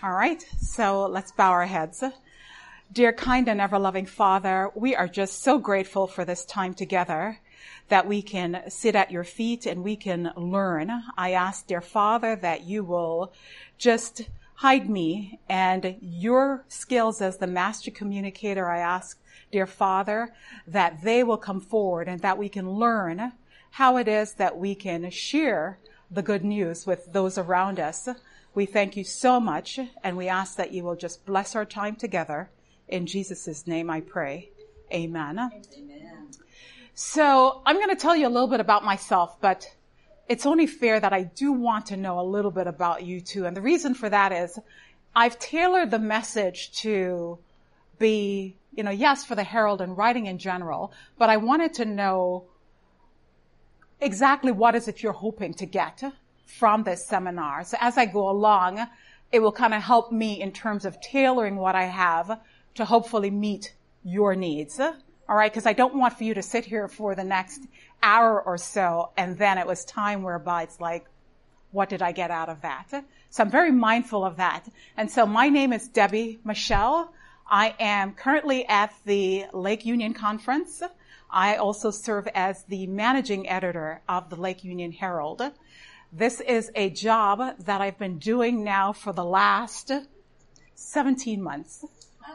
All right, so let's bow our heads. Dear, kind, and ever-loving Father, we are just so grateful for this time together that we can sit at your feet and we can learn. I ask, dear Father, that you will just hide me and your skills as the master communicator. I ask, dear Father, that they will come forward and that we can learn how it is that we can share the good news with those around us. We thank you so much, and we ask that you will just bless our time together. In Jesus' name I pray. Amen. Amen. So I'm going to tell you a little bit about myself, but it's only fair that I do want to know a little bit about you too. And the reason for that is I've tailored the message to be, yes, for the Herald and writing in general, but I wanted to know exactly what is it you're hoping to get from this seminar. So as I go along, it will kind of help me in terms of tailoring what I have to hopefully meet your needs. All right, because I don't want for you to sit here for the next hour or so and then it was time whereby it's like, what did I get out of that? So I'm very mindful of that. And so my name is Debbie Michelle. I am currently at the Lake Union Conference. I also serve as the managing editor of the Lake Union Herald. This is a job that I've been doing now for the last 17 months.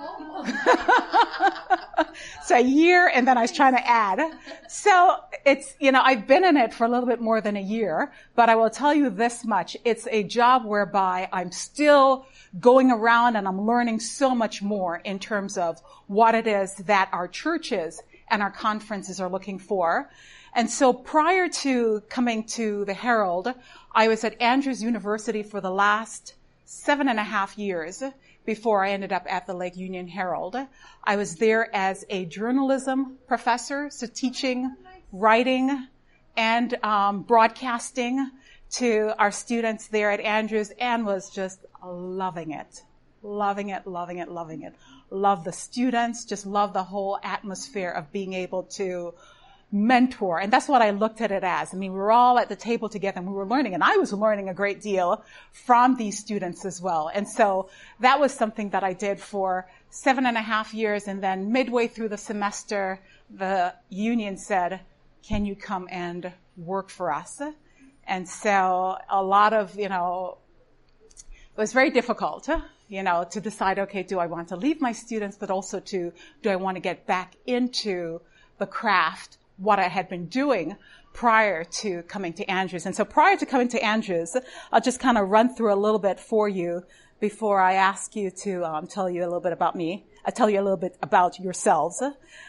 So a year, and then I was trying to add. So it's, I've been in it for a little bit more than a year, but I will tell you this much. It's a job whereby I'm still going around and I'm learning so much more in terms of what it is that our churches and our conferences are looking for. And so prior to coming to the Herald, I was at Andrews University for the last 7.5 years before I ended up at the Lake Union Herald. I was there as a journalism professor, so teaching, writing, and broadcasting to our students there at Andrews, and was just loving it. Loving it. Love the students, just love the whole atmosphere of being able to mentor. And that's what I looked at it as. I mean, we were all at the table together and we were learning, and I was learning a great deal from these students as well. And so that was something that I did for 7.5 years. And then midway through the semester, the union said, can you come and work for us? And so a lot of, it was very difficult, to decide, okay, do I want to leave my students, but also do I want to get back into the craft, what I had been doing prior to coming to Andrews. And so prior to coming to Andrews, I'll just kind of run through a little bit for you before I ask you to tell you a little bit about me. I'll tell you a little bit about yourselves.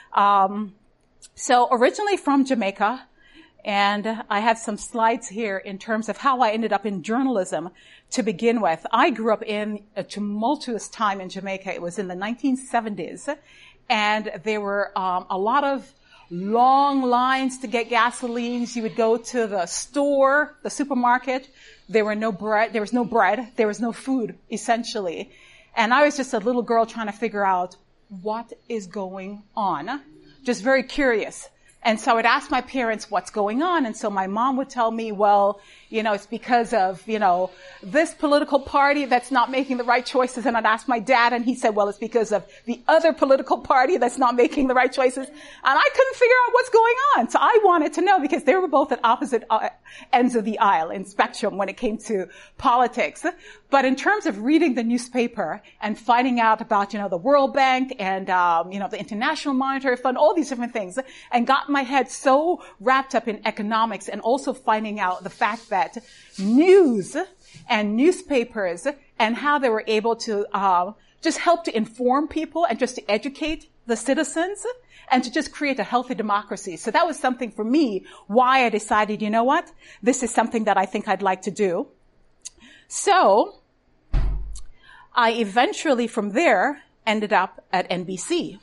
So originally from Jamaica, and I have some slides here in terms of how I ended up in journalism to begin with. I grew up in a tumultuous time in Jamaica. It was in the 1970s, and there were a lot of long lines to get gasolines. You would go to the store, the supermarket. There was no bread. There was no food, essentially. And I was just a little girl trying to figure out what is going on. Just very curious. And so I would ask my parents what's going on. And so my mom would tell me, well, it's because of, this political party that's not making the right choices. And I'd ask my dad, and he said, well, it's because of the other political party that's not making the right choices. And I couldn't figure out what's going on. So I wanted to know, because they were both at opposite ends of the aisle in spectrum when it came to politics. But in terms of reading the newspaper and finding out about, the World Bank and, the International Monetary Fund, all these different things, and got my head so wrapped up in economics, and also finding out the fact that news and newspapers and how they were able to just help to inform people and just to educate the citizens and to just create a healthy democracy. So that was something for me, why I decided, this is something that I think I'd like to do. So I eventually from there ended up at NBC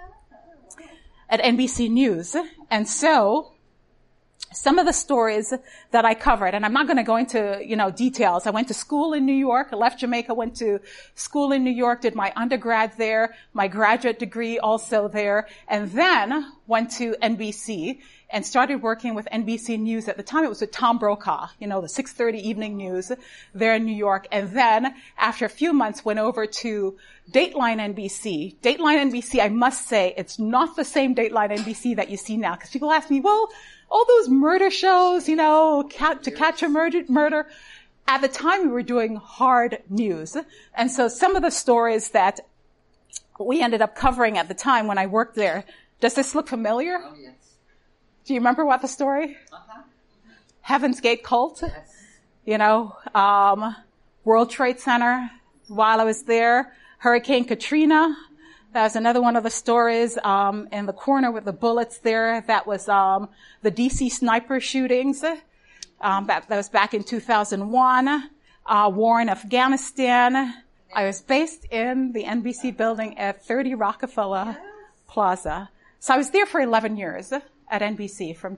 News. And so some of the stories that I covered, and I'm not going to go into, details. I went to school in New York. I left Jamaica, went to school in New York, did my undergrad there, my graduate degree also there, and then went to NBC. and started working with NBC News. At the time, it was with Tom Brokaw, the 6:30 evening news there in New York. And then after a few months, went over to Dateline NBC. Dateline NBC, I must say, it's not the same Dateline NBC that you see now, because people ask me, well, all those murder shows, To Catch a Murder. At the time, we were doing hard news. And so some of the stories that we ended up covering at the time when I worked there, does this look familiar? Oh, yes. Do you remember what the story? Uh-huh. Heaven's Gate cult? Yes. World Trade Center while I was there. Hurricane Katrina. That was another one of the stories. In the corner with the bullets there, that was the DC sniper shootings. That was back in 2001. War in Afghanistan. I was based in the NBC building at 30 Rockefeller Plaza. So I was there for 11 years at NBC from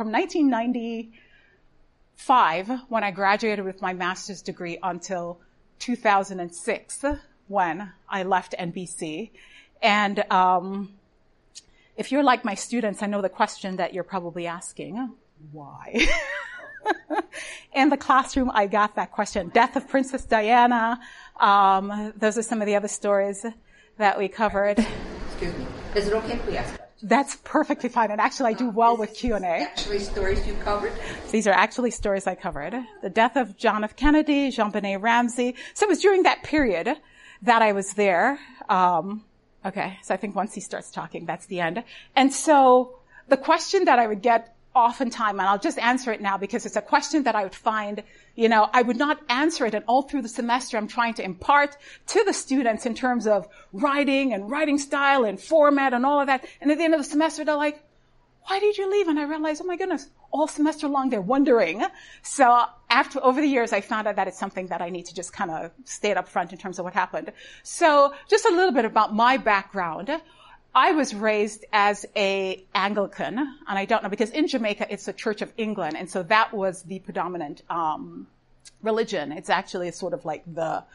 1995 when I graduated with my master's degree until 2006 when I left NBC. And if you're like my students, I know the question that you're probably asking, why? In the classroom, I got that question. Death of Princess Diana. Those are some of the other stories that we covered. Excuse me. Is it okay if we ask questions? That's perfectly fine. And actually, I do well with Q&A. Actually stories you covered? These are actually stories I covered. The death of John F. Kennedy, JonBenet Ramsey. So it was during that period that I was there. Okay, so I think once he starts talking, that's the end. And so the question that I would get oftentimes, and I'll just answer it now because it's a question that I would find, I would not answer it, and all through the semester I'm trying to impart to the students in terms of writing and writing style and format and all of that. And at the end of the semester, they're like, why did you leave? And I realized, oh my goodness, all semester long they're wondering. So over the years, I found out that it's something that I need to just kind of state up front in terms of what happened. So just a little bit about my background. I was raised as a Anglican, and I don't know, because in Jamaica, it's the Church of England, and so that was the predominant religion. It's actually sort of like the,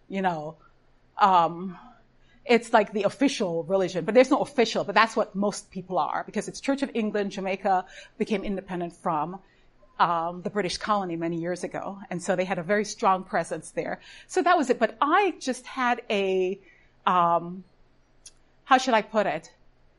it's like the official religion, but there's no official, but that's what most people are, because it's Church of England. Jamaica became independent from the British colony many years ago, and so they had a very strong presence there. So that was it, but I just had a how should I put it?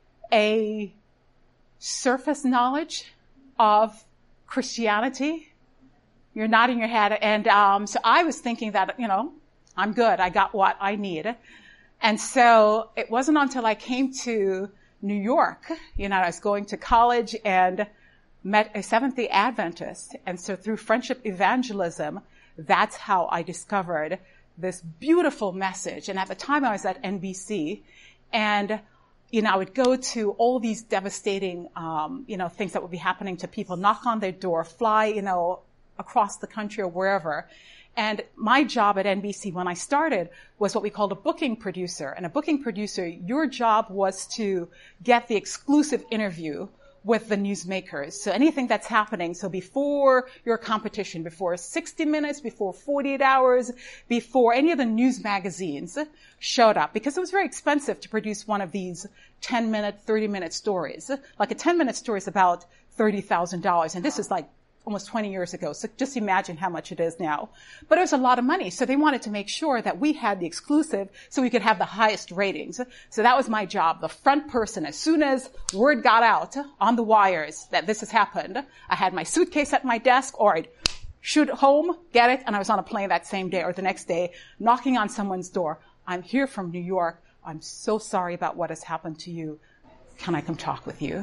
A surface knowledge of Christianity. You're nodding your head. And so I was thinking that, I'm good. I got what I need. And so it wasn't until I came to New York, I was going to college and met a Seventh-day Adventist. And so through friendship evangelism, that's how I discovered this beautiful message. And at the time I was at NBC, and, I would go to all these devastating, things that would be happening to people, knock on their door, fly, across the country or wherever. And my job at NBC when I started was what we called a booking producer. And a booking producer, your job was to get the exclusive interview with the newsmakers. So anything that's happening, so before your competition, before 60 Minutes, before 48 Hours, before any of the news magazines showed up, because it was very expensive to produce one of these 10-minute, 30-minute stories. Like a 10-minute story is about $30,000, and this is like almost 20 years ago. So just imagine how much it is now. But it was a lot of money. So they wanted to make sure that we had the exclusive so we could have the highest ratings. So that was my job, the front person. As soon as word got out on the wires that this has happened, I had my suitcase at my desk, or I'd shoot home, get it, and I was on a plane that same day or the next day, knocking on someone's door. I'm here from New York. I'm so sorry about what has happened to you. Can I come talk with you?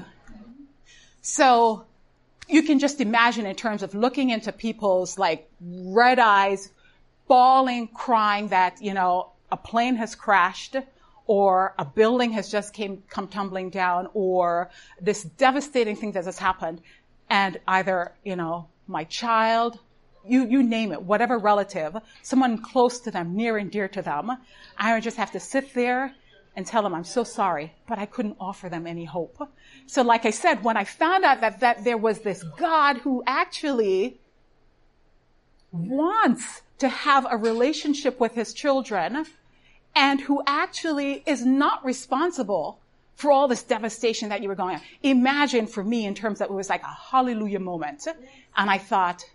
So you can just imagine in terms of looking into people's like red eyes, bawling, crying that, a plane has crashed or a building has just come tumbling down, or this devastating thing that has happened. And either, my child, you name it, whatever relative, someone close to them, near and dear to them, I would just have to sit there and tell them, I'm so sorry, but I couldn't offer them any hope. So like I said, when I found out that there was this God who actually wants to have a relationship with his children and who actually is not responsible for all this devastation that you were going on. Imagine for me in terms that it was like a hallelujah moment. And I thought,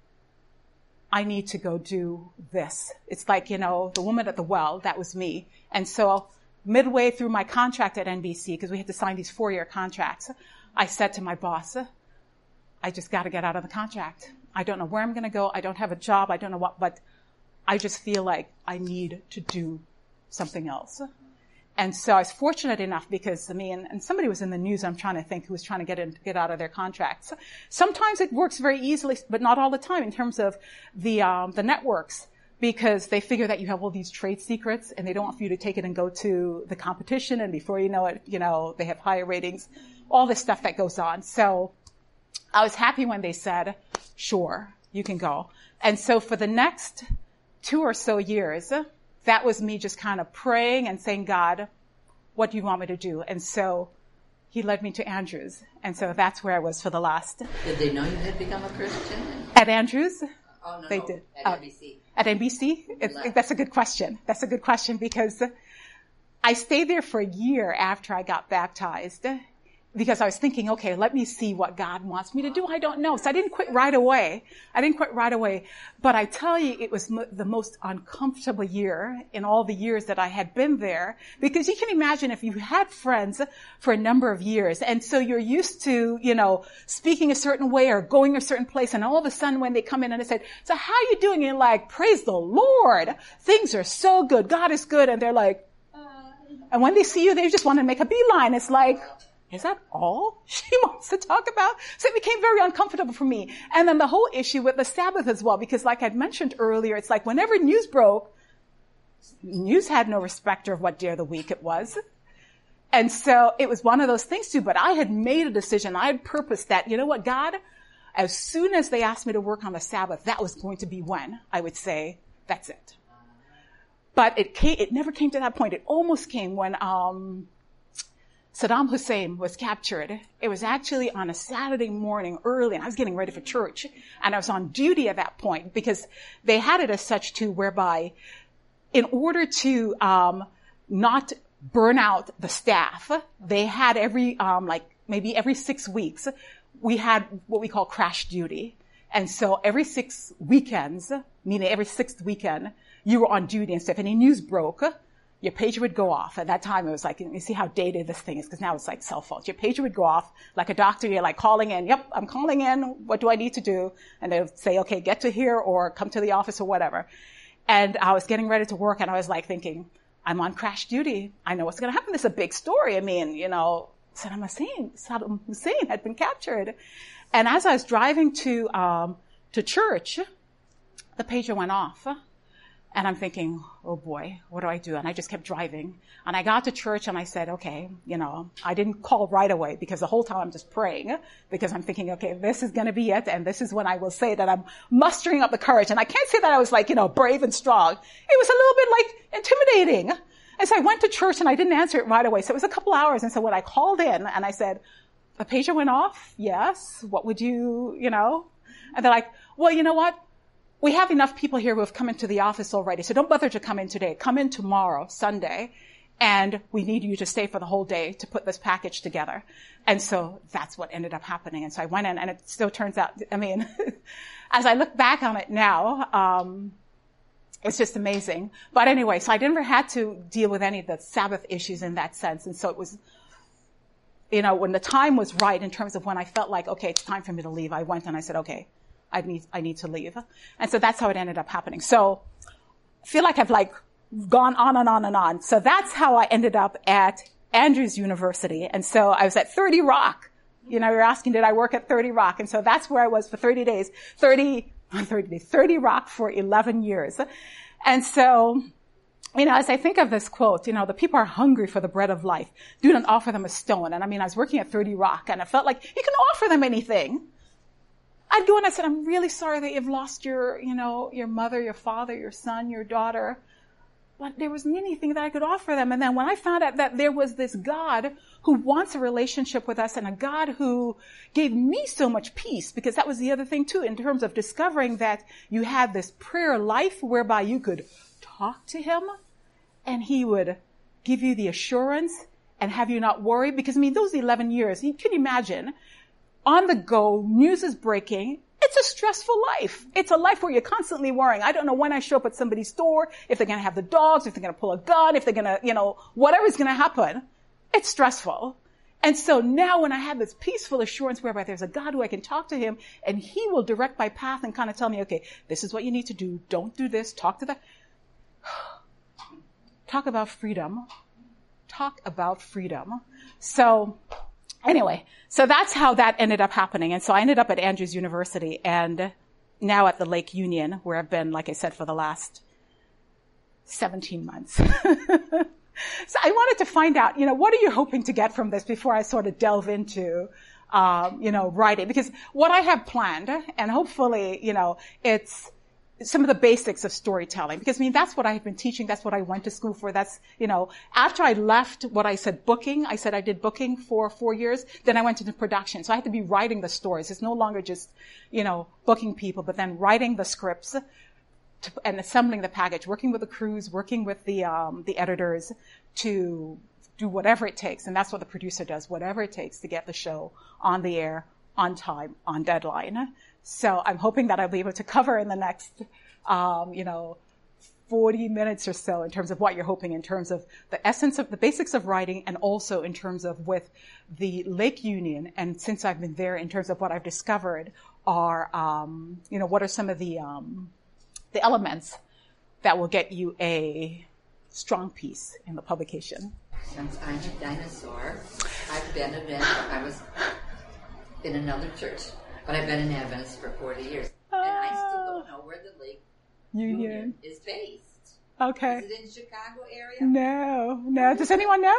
I need to go do this. It's like, the woman at the well, that was me. And so midway through my contract at NBC, because we had to sign these 4-year contracts, I said to my boss, I just got to get out of the contract. I don't know where I'm going to go. I don't have a job. I don't know what, but I just feel like I need to do something else. And so I was fortunate enough because, and somebody was in the news, I'm trying to think, who was trying to get out of their contracts. Sometimes it works very easily, but not all the time in terms of the networks, because they figure that you have all these trade secrets and they don't want you to take it and go to the competition. And before you know it, they have higher ratings, all this stuff that goes on. So I was happy when they said, sure, you can go. And so for the next 2 or so years, that was me just kind of praying and saying, God, what do you want me to do? And so he led me to Andrews. And so that's where I was for the last. Did they know you had become a Christian? At Andrews? Oh, no, they no. did. At NBC. At NBC? That's a good question. That's a good question because I stayed there for a year after I got baptized because I was thinking, okay, let me see what God wants me to do. I don't know. So I didn't quit right away. But I tell you, it was the most uncomfortable year in all the years that I had been there, because you can imagine if you had friends for a number of years, and so you're used to, speaking a certain way or going a certain place, and all of a sudden when they come in and they said, so how are you doing? And you're like, praise the Lord. Things are so good. God is good. And they're like, and when they see you, they just want to make a beeline. It's like, is that all she wants to talk about? So it became very uncomfortable for me. And then the whole issue with the Sabbath as well, because like I'd mentioned earlier, it's like whenever news broke, news had no respecter of what day of the week it was. And so it was one of those things too, but I had made a decision. I had purposed that, you know what, God, as soon as they asked me to work on the Sabbath, that was going to be when I would say, that's it. But it never came to that point. It almost came when, Saddam Hussein was captured. It was actually on a Saturday morning early, and I was getting ready for church, and I was on duty at that point because they had it as such too, whereby in order to not burn out the staff, they had maybe every 6 weeks, we had what we call crash duty. And so every 6 weekends, meaning every 6th weekend, you were on duty, and so if any news broke, your pager would go off. At that time, it was like, you see how dated this thing is, because now it's like cell phones. Your pager would go off like a doctor. You're like calling in. Yep, I'm calling in. What do I need to do? And they would say, okay, get to here or come to the office or whatever. And I was getting ready to work, and I was like thinking, I'm on crash duty. I know what's going to happen. This is a big story. Saddam Hussein had been captured. And as I was driving to church, the pager went off. And I'm thinking, oh boy, what do I do? And I just kept driving. And I got to church and I said, okay, I didn't call right away because the whole time I'm just praying because I'm thinking, okay, this is going to be it. And this is when I will say that I'm mustering up the courage. And I can't say that I was like, brave and strong. It was a little bit like intimidating. And so I went to church and I didn't answer it right away. So it was a couple hours. And so when I called in and I said, the pager went off. Yes. What would you. And they're like, well, you know what? We have enough people here who have come into the office already, so don't bother to come in today. Come in tomorrow, Sunday, and we need you to stay for the whole day to put this package together. And so that's what ended up happening. And so I went in, and it still turns out, as I look back on it now, it's just amazing. But anyway, so I never had to deal with any of the Sabbath issues in that sense. And so it was, when the time was right in terms of when I felt like, okay, it's time for me to leave, I went and I said, okay, I need to leave. And so that's how it ended up happening. So I feel like I've gone on and on and on. So that's how I ended up at Andrews University. And so I was at 30 Rock. You're asking, did I work at 30 Rock? And so that's where I was for 30 Rock for 11 years. And so, as I think of this quote, the people are hungry for the bread of life. Do not offer them a stone. And I was working at 30 Rock and I felt like you can offer them anything. I'd go and I said, I'm really sorry that you've lost your mother, your father, your son, your daughter. But there wasn't anything that I could offer them. And then when I found out that there was this God who wants a relationship with us and a God who gave me so much peace, because that was the other thing too, in terms of discovering that you had this prayer life whereby you could talk to him and he would give you the assurance And have you not worried? Because, I mean, those 11 years, you can imagine, on the go, news is breaking. It's a stressful life. It's a life where you're constantly worrying. I don't know when I show up at somebody's door, if they're going to have the dogs, if they're going to pull a gun, if they're going to, whatever's going to happen. It's stressful. And so now when I have this peaceful assurance whereby there's a God who I can talk to him and he will direct my path and kind of tell me, okay, this is what you need to do. Don't do this. Talk to that. Talk about freedom. Talk about freedom. So anyway, so that's how that ended up happening. And so I ended up at Andrews University and now at the Lake Union, where I've been, like I said, for the last 17 months. So I wanted to find out, what are you hoping to get from this before I sort of delve into, writing? Because what I have planned, and hopefully, it's some of the basics of storytelling. Because, that's what I've been teaching. That's what I went to school for. That's, after I left what I said booking, I said I did booking for 4 years. Then I went into production. So I had to be writing the stories. It's no longer just, booking people, but then writing the scripts and assembling the package, working with the crews, working with the editors to do whatever it takes. And that's what the producer does, whatever it takes to get the show on the air, on time, on deadline. So I'm hoping that I'll be able to cover in the next, 40 minutes or so in terms of what you're hoping in terms of the essence of the basics of writing and also in terms of with the Lake Union. And since I've been there, in terms of what I've discovered are, what are some of the elements that will get you a strong piece in the publication. Since I'm a dinosaur, I've been I was in another church, but I've been an Adventist for 40 years. And I still don't know where the Lake Union is based. Okay. Is it in Chicago area? No. Does anyone know?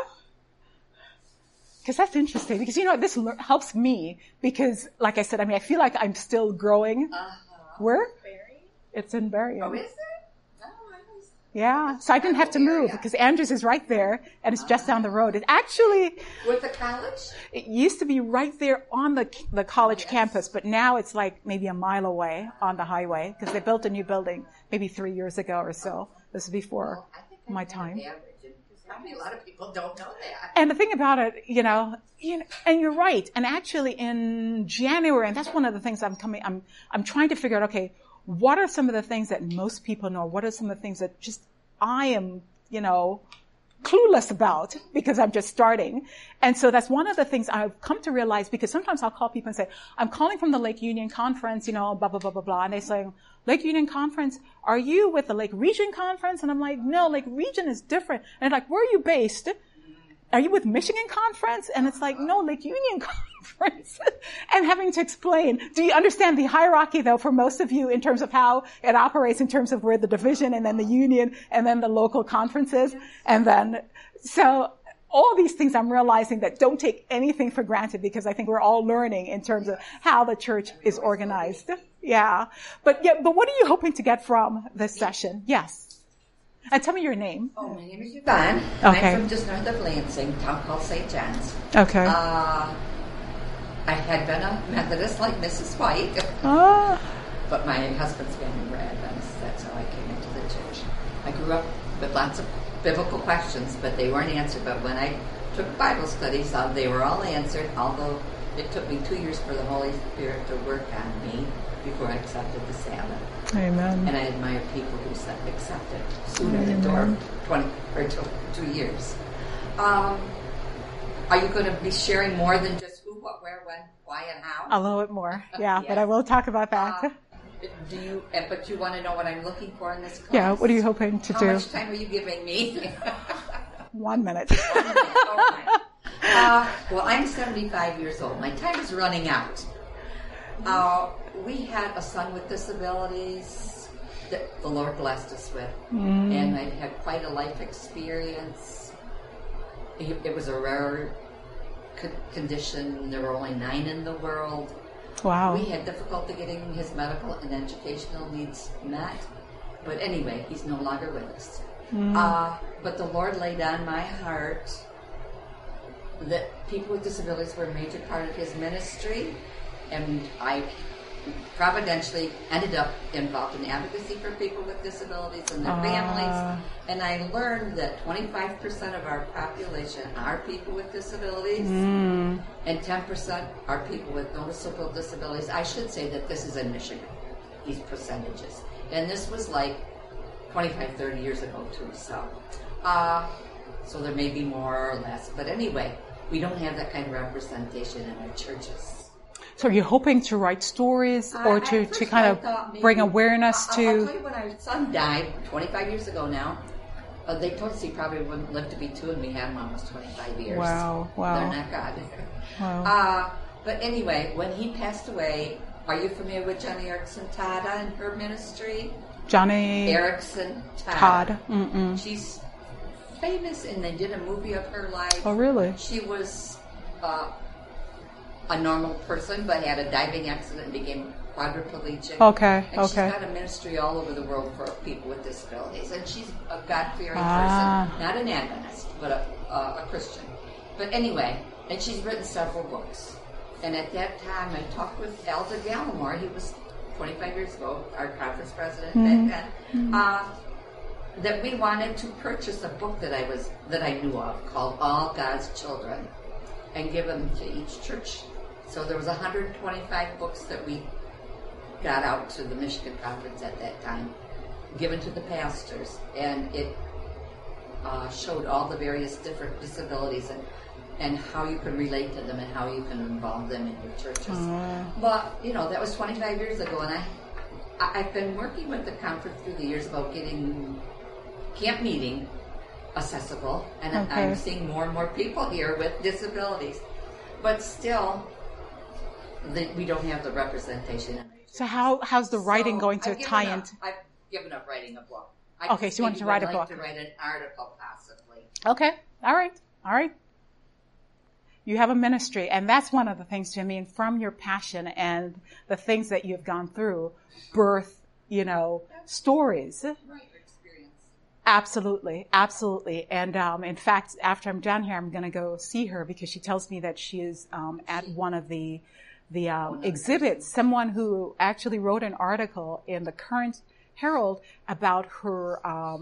Because that's interesting. Because, this helps me because, like I said, I feel like I'm still growing. Where? It's in Berrien. Oh, is it? No, yeah. So I didn't have to move because Andrews is right there and it's just down the road. It actually... With the college? It used to be right there on the college campus, but now it's like maybe a mile away on the highway because they built a new building maybe 3 years ago or so. This is before my time. Probably a lot of people don't know that. And the thing about it, and you're right. And actually in January, and that's one of the things I'm trying to figure out, okay, what are some of the things that most people know? What are some of the things that just I am, clueless about because I'm just starting. And so that's one of the things I've come to realize because sometimes I'll call people and say, I'm calling from the Lake Union Conference, blah, blah, blah, blah, blah. And they say, Lake Union Conference, are you with the Lake Region Conference? And I'm like, no, Lake Region is different. And they're like, where are you based? Are you with Michigan Conference? And it's like, no, Lake Union Conference. And having to explain, do you understand the hierarchy though for most of you in terms of how it operates in terms of where the division and then the union and then the local conferences? And then, so all these things I'm realizing that don't take anything for granted because I think we're all learning in terms of how the church is organized. Yeah. But what are you hoping to get from this session? Yes. And tell me your name. Oh, my name is Yvonne. Okay. I'm from just north of Lansing, a town called St. John's. Okay. I had been a Methodist like Mrs. White, but my husband's family were Adventists. That's how I came into the church. I grew up with lots of biblical questions, but they weren't answered. But when I took Bible studies, they were all answered, although it took me 2 years for the Holy Spirit to work on me before I accepted the Sabbath. Amen. And I admire people who accepted sooner than 2 years. Are you going to be sharing more than just who, what, where, when, why, and how? A little bit more, yeah. Yes. But I will talk about that. But you want to know what I'm looking for in this class? Yeah, what are you hoping to do? How much time are you giving me? 1 minute. 1 minute, okay. Well, I'm 75 years old. My time is running out. We had a son with disabilities that the Lord blessed us with. And I had quite a life experience. It was a rare condition. There were only 9 in the world. Wow. We had difficulty getting his medical and educational needs met. But anyway, he's no longer with us. But the Lord laid on my heart that people with disabilities were a major part of his ministry. And I providentially ended up involved in advocacy for people with disabilities and their families. And I learned that 25% of our population are people with disabilities, and 10% are people with noticeable disabilities. I should say that this is in Michigan, these percentages. And this was like 25, 30 years ago too, so there may be more or less. But anyway, we don't have that kind of representation in our churches. So are you hoping to write stories or to kind of bring awareness to... I'll tell you, when our son died 25 years ago now, they told us he probably wouldn't live to be 2, and we had him almost 25 years. Wow. They're not God. Wow. But anyway, when he passed away, are you familiar with Joni Eareckson Tada and her ministry? Joni Eareckson Tada. She's famous, and they did a movie of her life. Oh, really? She was a normal person, but had a diving accident and became quadriplegic. Okay. And she's got a ministry all over the world for people with disabilities. And she's a God-fearing person, not an Adventist, but a Christian. But anyway, and she's written several books. And at that time, I talked with Elder Gallimore. He was 25 years ago, our conference president back then. That we wanted to purchase a book that I knew of called All God's Children, and give them to each church. So there was 125 books that we got out to the Michigan Conference at that time, given to the pastors, and it showed all the various different disabilities and how you can relate to them and how you can involve them in your churches. But, that was 25 years ago, and I've been working with the conference through the years about getting camp meeting accessible, and I'm seeing more and more people here with disabilities. But still, we don't have the representation. So how's the writing going to tie into? I've given up writing a book. So you wanted to write a book. I'd like to write an article, possibly. Okay. All right. You have a ministry, and that's one of the things, Jimmy, from your passion and the things that you've gone through, birth, stories. Right. Absolutely. And in fact, after I'm done here, I'm going to go see her because she tells me that she is at one of the exhibits. Someone who actually wrote an article in the Current Herald about her.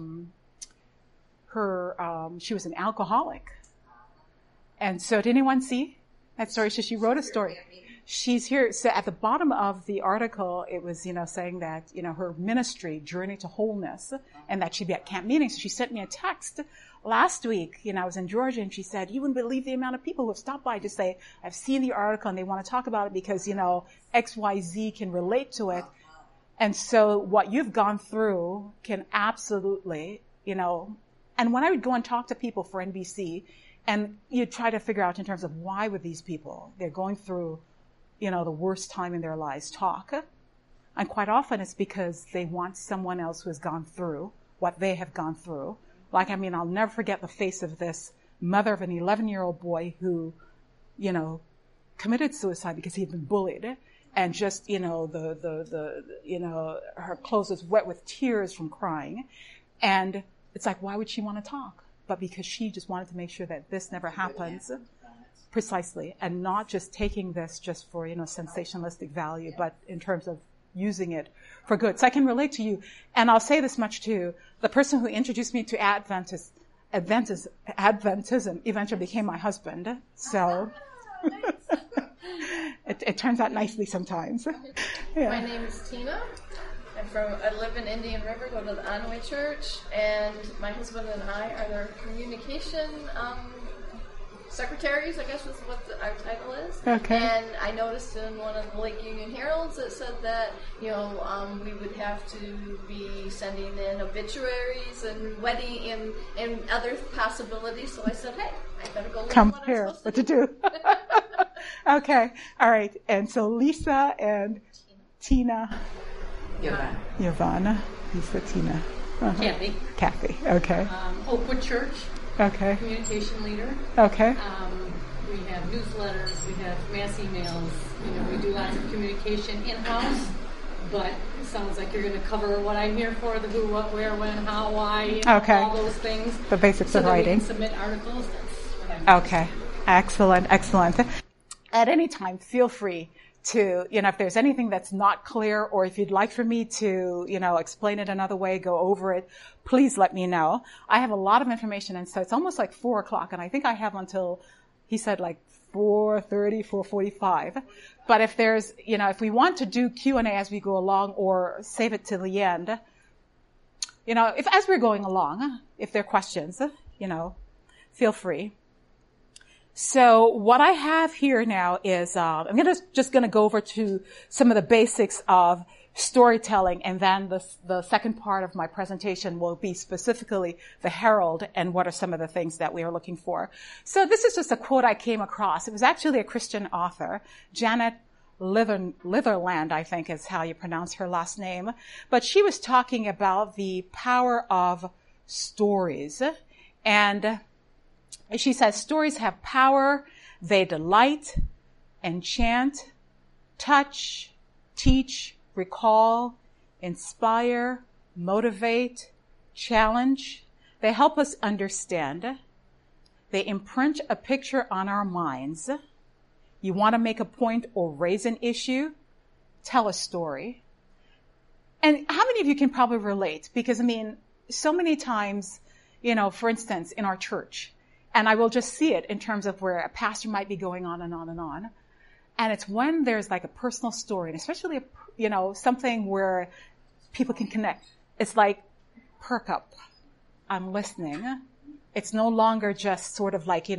She was an alcoholic, and so did anyone see that story? So she wrote a story. She's here. So at the bottom of the article, it was, saying that, her ministry, Journey to Wholeness, and that she'd be at camp meetings. So she sent me a text last week. I was in Georgia, and she said, you wouldn't believe the amount of people who have stopped by to say, I've seen the article and they want to talk about it because, XYZ can relate to it. And so what you've gone through can absolutely, and when I would go and talk to people for NBC, and you try to figure out in terms of why would these people, they're going through the worst time in their lives talk. And quite often it's because they want someone else who has gone through what they have gone through. I'll never forget the face of this mother of an 11-year-old boy who, committed suicide because he had been bullied. And just, her clothes was wet with tears from crying. And it's like, why would she want to talk? But because she just wanted to make sure that this never happens. Precisely, and not just taking this just for, sensationalistic value, but in terms of using it for good. So I can relate to you. And I'll say this much too. The person who introduced me to Adventism eventually became my husband. So it turns out nicely sometimes. Yeah. My name is Tina. I live in Indian River, go to the Onway Church, and my husband and I are their communication secretaries, I guess is what our title is. Okay. And I noticed in one of the Lake Union Heralds it said that, we would have to be sending in obituaries and wedding and other possibilities. So I said, hey, I better go come here. What to do? Okay. All right. And so Lisa and Tina. Yvonne. Lisa, Tina. Kathy. Okay. Oakwood Church. Okay. Communication leader. Okay. We have newsletters, we have mass emails, we do lots of communication in-house, but it sounds like you're going to cover what I'm here for, the who, what, where, when, how, why, all those things. The basics of writing. So that we can submit articles. That's what I'm Okay. Excellent. At any time, feel free to, if there's anything that's not clear, or if you'd like for me to, explain it another way, go over it, please let me know. I have a lot of information, and so it's almost like 4:00, and I think I have until, he said like 4:30, 4:45. But if there's, if we want to do Q&A as we go along, or save it to the end, if as we're going along, if there are questions, feel free. So what I have here now is, I'm just going to go over to some of the basics of storytelling, and then the second part of my presentation will be specifically the Herald and what are some of the things that we are looking for. So this is just a quote I came across. It was actually a Christian author, Janet Litherland, I think is how you pronounce her last name. But she was talking about the power of stories. And she says, stories have power. They delight, enchant, touch, teach, recall, inspire, motivate, challenge. They help us understand. They imprint a picture on our minds. You want to make a point or raise an issue? Tell a story. And how many of you can probably relate? Because, so many times, for instance, in our church, and I will just see it in terms of where a pastor might be going on and on and on. And it's when there's like a personal story, and especially, something where people can connect. It's like, perk up. I'm listening. It's no longer just sort of like,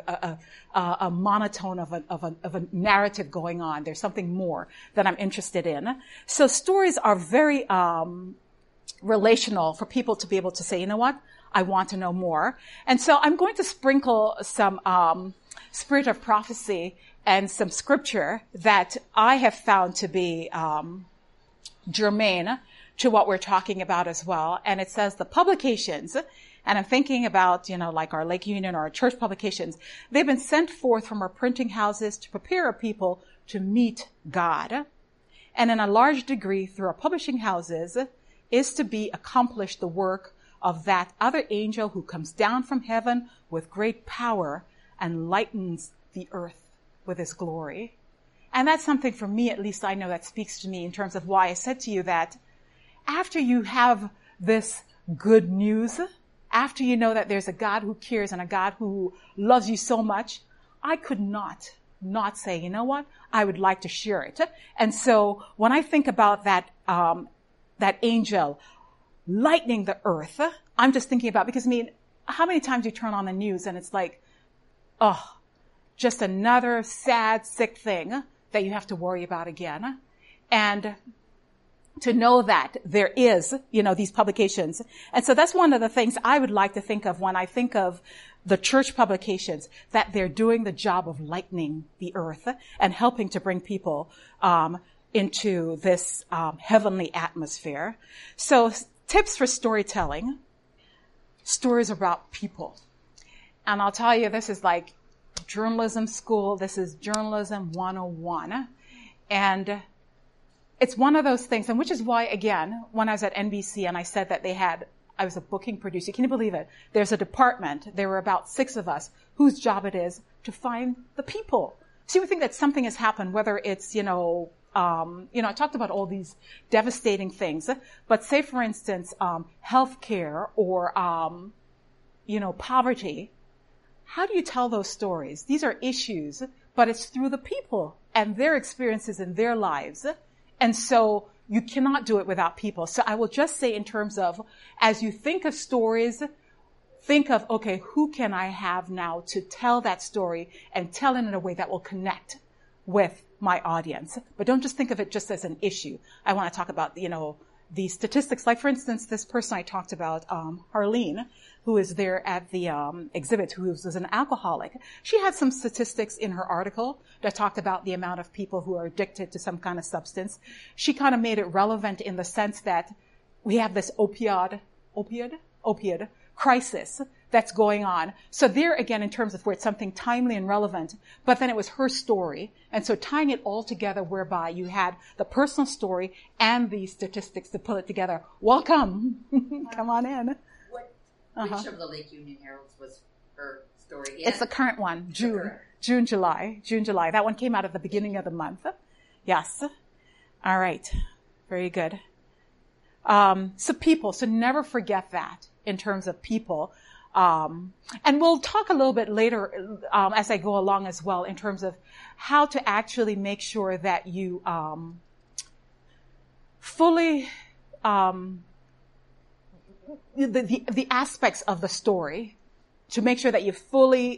a monotone of a narrative going on. There's something more that I'm interested in. So stories are very, relational for people to be able to say, you know what? I want to know more. And so I'm going to sprinkle some, spirit of prophecy and some scripture that I have found to be, germane to what we're talking about as well. And it says the publications, and I'm thinking about, like our Lake Union or our church publications, they've been sent forth from our printing houses to prepare our people to meet God. And in a large degree through our publishing houses is to be accomplished the work of that other angel who comes down from heaven with great power and lightens the earth with his glory. And that's something for me, at least I know that speaks to me in terms of why I said to you that after you have this good news, after you know that there's a God who cares and a God who loves you so much, I could not say, you know what? I would like to share it. And so when I think about that angel lightening the earth, I'm just thinking about, because how many times you turn on the news and it's like, just another sad, sick thing that you have to worry about again. And to know that there is, these publications. And so that's one of the things I would like to think of when I think of the church publications, that they're doing the job of lightening the earth and helping to bring people, into this, heavenly atmosphere. So tips for storytelling, stories about people. And I'll tell you, this is like journalism school. This is journalism 101. And it's one of those things, and which is why, again, when I was at NBC and I said that I was a booking producer, can you believe it? There's a department, there were about 6 of us, whose job it is to find the people. So you would think that something has happened, whether it's, I talked about all these devastating things, but say, for instance, healthcare or, poverty. How do you tell those stories? These are issues, but it's through the people and their experiences in their lives. And so you cannot do it without people. So I will just say, in terms of, as you think of stories, think of, okay, who can I have now to tell that story and tell it in a way that will connect with my audience? But don't just think of it just as an issue. I want to talk about, the statistics. Like, for instance, this person I talked about, Harleen, who is there at the exhibit, who was an alcoholic. She had some statistics in her article that talked about the amount of people who are addicted to some kind of substance. She kind of made it relevant in the sense that we have this opioid crisis that's going on. So there again, in terms of where it's something timely and relevant, but then it was her story. And so tying it all together, whereby you had the personal story and the statistics to pull it together. Welcome. Come on in. Which of the Lake Union Heralds was her story in? It's the current one, June, July. That one came out at the beginning of the month. Yes. All right. Very good. So people, so never forget that in terms of people. And we'll talk a little bit later, as I go along as well in terms of how to actually make sure that you, fully, the aspects of the story to make sure that you fully,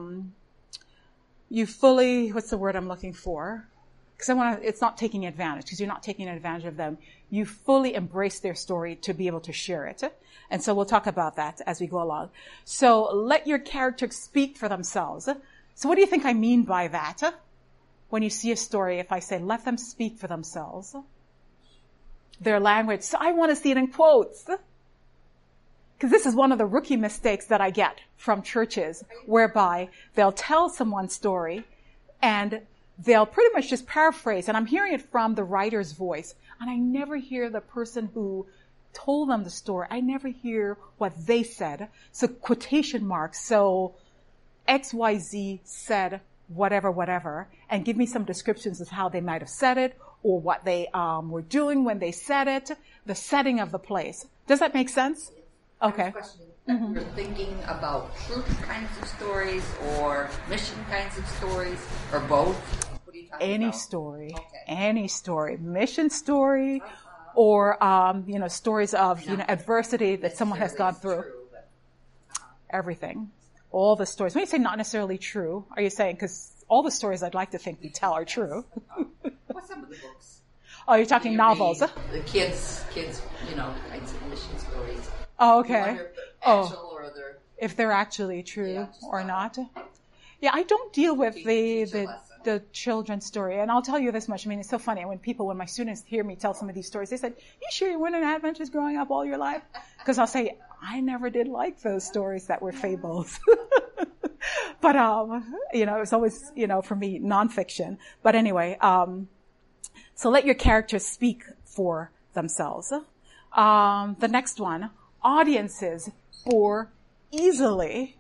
what's the word I'm looking for? Because it's not taking advantage, because you're not taking advantage of them. You fully embrace their story to be able to share it. And so we'll talk about that as we go along. So let your characters speak for themselves. So what do you think I mean by that? When you see a story, if I say, let them speak for themselves, their language. So I want to see it in quotes. Because this is one of the rookie mistakes that I get from churches, whereby they'll tell someone's story and they'll pretty much just paraphrase, and I'm hearing it from the writer's voice, and I never hear the person who told them the story. I never hear what they said. So quotation marks. So XYZ said whatever, and give me some descriptions of how they might have said it, or what they were doing when they said it, the setting of the place. Does that make sense? Okay. Mm-hmm. You're thinking about truth kinds of stories or mission kinds of stories or both? What are you talking Any about? Story. Okay. Any story. Mission story or, stories of, adversity that someone has gone through. True, but, Everything. All the stories. When you say not necessarily true, are you saying, because all the stories I'd like to think we tell are true. what's some of the books? Oh, you're talking novels. The kids, kinds of mission stories. Oh, okay. You wonder if they're actual or they're... If they're actually true Yeah, or not. Yeah, I don't deal with Teach a lesson. the children's story. And I'll tell you this much. I mean, it's so funny when my students hear me tell some of these stories, they said, you sure you weren't an Adventist growing up all your life? Because I'll say, I never did like those stories that were fables. But, it was always, for me, nonfiction. But anyway, so let your characters speak for themselves. The next one, audiences bore easily.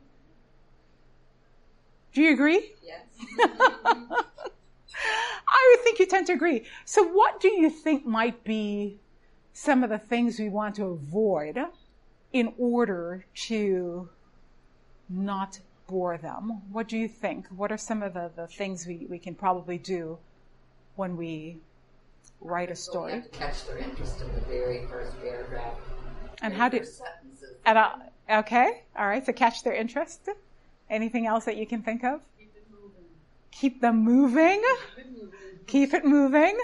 Do you agree? Yes. I would think you tend to agree. So what do you think might be some of the things we want to avoid in order to not bore them? What do you think? What are some of the things we can probably do when we write a So we story? have to catch their interest in the very first paragraph. And how do, First sentences. okay, all right, so catch their interest. Anything else that you can think of? Keep them moving. Keep it moving.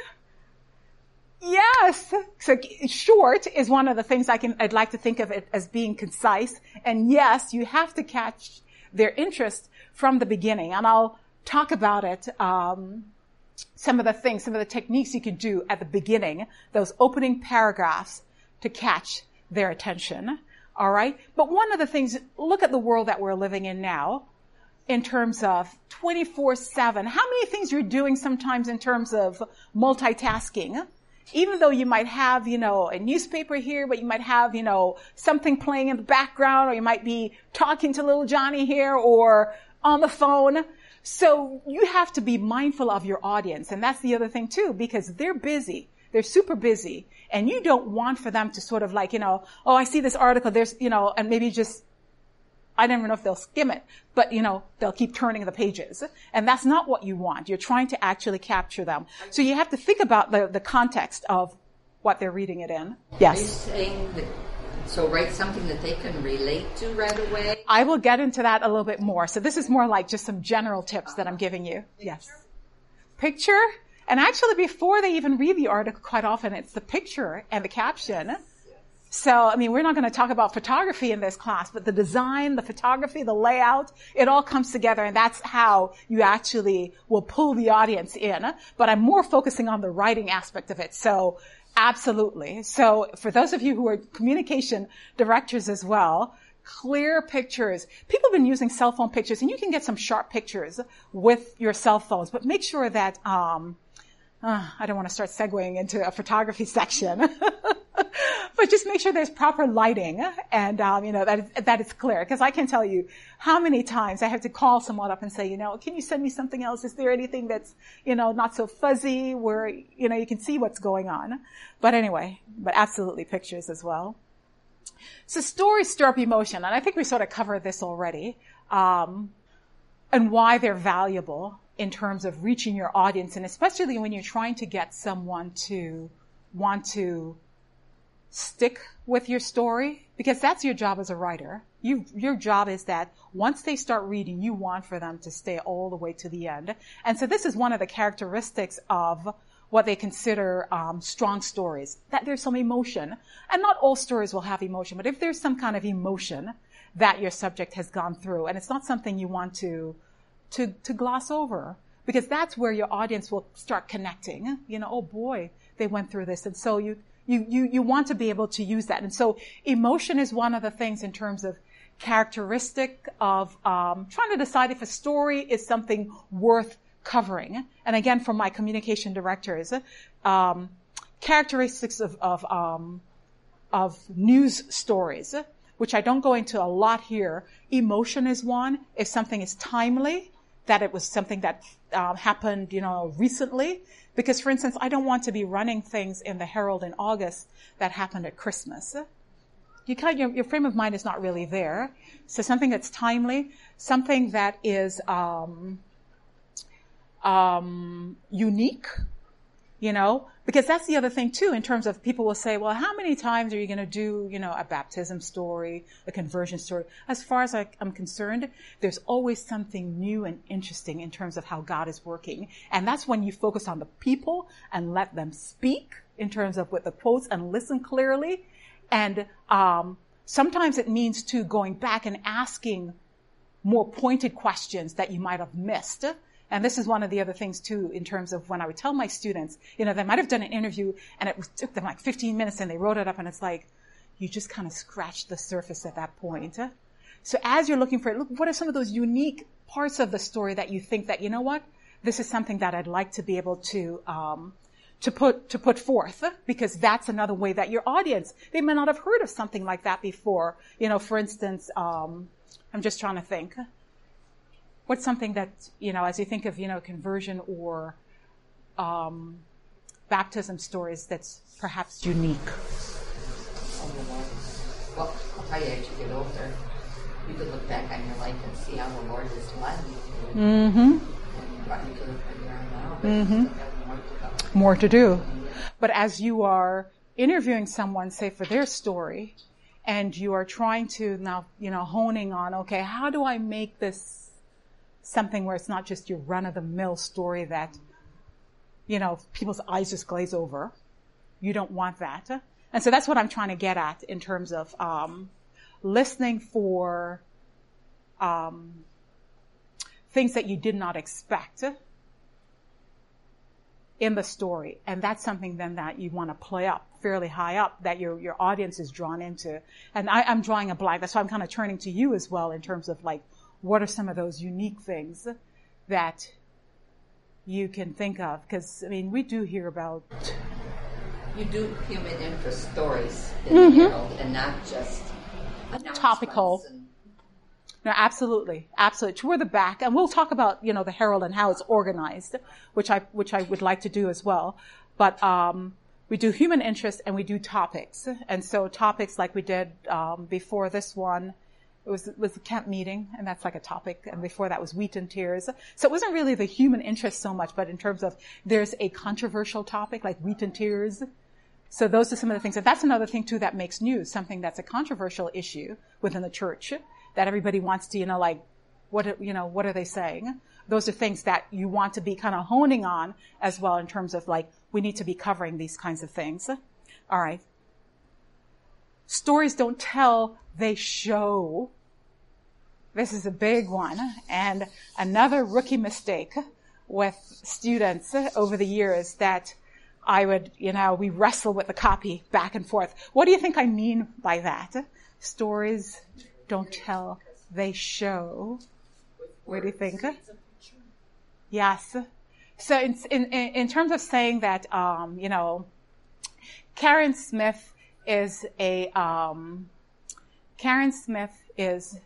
Yes. So short is one of the things I'd like to think of it as being concise. And yes, you have to catch their interest from the beginning. And I'll talk about it, some of the techniques you can do at the beginning, those opening paragraphs to catch their attention. All right. But one of the things, look at the world that we're living in now in terms of 24/7. How many things you're doing sometimes in terms of multitasking? Even though you might have, a newspaper here, but you might have, something playing in the background, or you might be talking to little Johnny here or on the phone. So you have to be mindful of your audience. And that's the other thing too, because they're busy. They're super busy. And you don't want for them to sort of like, oh, I see this article, there's, and maybe just, I don't even know if they'll skim it, but they'll keep turning the pages. And that's not what you want. You're trying to actually capture them. So you have to think about the context of what they're reading it in. Yes. Are you saying that, so write something that they can relate to right away? I will get into that a little bit more. So this is more like just some general tips that I'm giving you. Yes. Picture. And actually before they even read the article, quite often it's the picture and the caption. So, we're not going to talk about photography in this class, but the design, the photography, the layout, it all comes together, and that's how you actually will pull the audience in. But I'm more focusing on the writing aspect of it. So, absolutely. So, for those of you who are communication directors as well, clear pictures. People have been using cell phone pictures, and you can get some sharp pictures with your cell phones, but make sure that, I don't want to start segueing into a photography section. But just make sure there's proper lighting and, that it's clear. Because I can tell you how many times I have to call someone up and say, can you send me something else? Is there anything that's, not so fuzzy where, you can see what's going on? But anyway, but absolutely pictures as well. So stories stir up emotion. And I think we sort of covered this already. And why they're valuable in terms of reaching your audience. And especially when you're trying to get someone to want to stick with your story, because that's your job as a writer. Your job is that once they start reading, you want for them to stay all the way to the end. And so this is one of the characteristics of what they consider strong stories, that there's some emotion. And not all stories will have emotion, but if there's some kind of emotion that your subject has gone through, and it's not something you want to gloss over, because that's where your audience will start connecting. Oh boy, they went through this. And so you want to be able to use that. And so emotion is one of the things in terms of characteristic of trying to decide if a story is something worth covering. And again, for my communication directors, characteristics of news stories, which I don't go into a lot here. Emotion is one. If something is timely, that it was something that happened, recently. Because, for instance, I don't want to be running things in the Herald in August that happened at Christmas. Your frame of mind is not really there. So something that's timely, something that is unique, because that's the other thing too, in terms of people will say, well, how many times are you going to do, a baptism story, a conversion story? As far as I'm concerned, there's always something new and interesting in terms of how God is working. And that's when you focus on the people and let them speak in terms of with the quotes and listen clearly. And, sometimes it means too going back and asking more pointed questions that you might have missed. And this is one of the other things too, in terms of when I would tell my students, they might have done an interview and it took them like 15 minutes and they wrote it up, and it's like, you just kind of scratched the surface at that point. So as you're looking for it, look, what are some of those unique parts of the story that you think that, this is something that I'd like to be able to put forth, because that's another way that your audience, they may not have heard of something like that before. For instance, I'm just trying to think. What's something that, as you think of, conversion or baptism stories that's perhaps unique? Well, as you get older, you can look back on your life and see how the Lord has led you. Mm-hmm. And brought you to where you are now. Mm-hmm. More to do. But as you are interviewing someone, say, for their story, and you are trying to now, honing on, okay, how do I make this something where it's not just your run-of-the-mill story that, people's eyes just glaze over. You don't want that. And so that's what I'm trying to get at in terms of listening for things that you did not expect in the story. And that's something then that you want to play up fairly high up, that your audience is drawn into. And I'm drawing a blank. That's why I'm kind of turning to you as well in terms of like, what are some of those unique things that you can think of? Because, we do hear about... You do human interest stories in the Herald and not just topical. No, absolutely. Absolutely. Toward the back. And we'll talk about, the Herald and how it's organized, which I would like to do as well. But we do human interest and we do topics. And so topics like we did before this one, it was a camp meeting, and that's like a topic. And before that was wheat and tears. So it wasn't really the human interest so much, but in terms of there's a controversial topic like wheat and tears. So those are some of the things. And that's another thing too that makes news, something that's a controversial issue within the church that everybody wants to, what are they saying? Those are things that you want to be kind of honing on as well in terms of like, we need to be covering these kinds of things. All right. Stories don't tell, they show. This is a big one. And another rookie mistake with students over the years that I would, we wrestle with the copy back and forth. What do you think I mean by that? Stories don't tell, they show. What do you think? Yes. So in terms of saying that, Karen Smith is a, Karen Smith is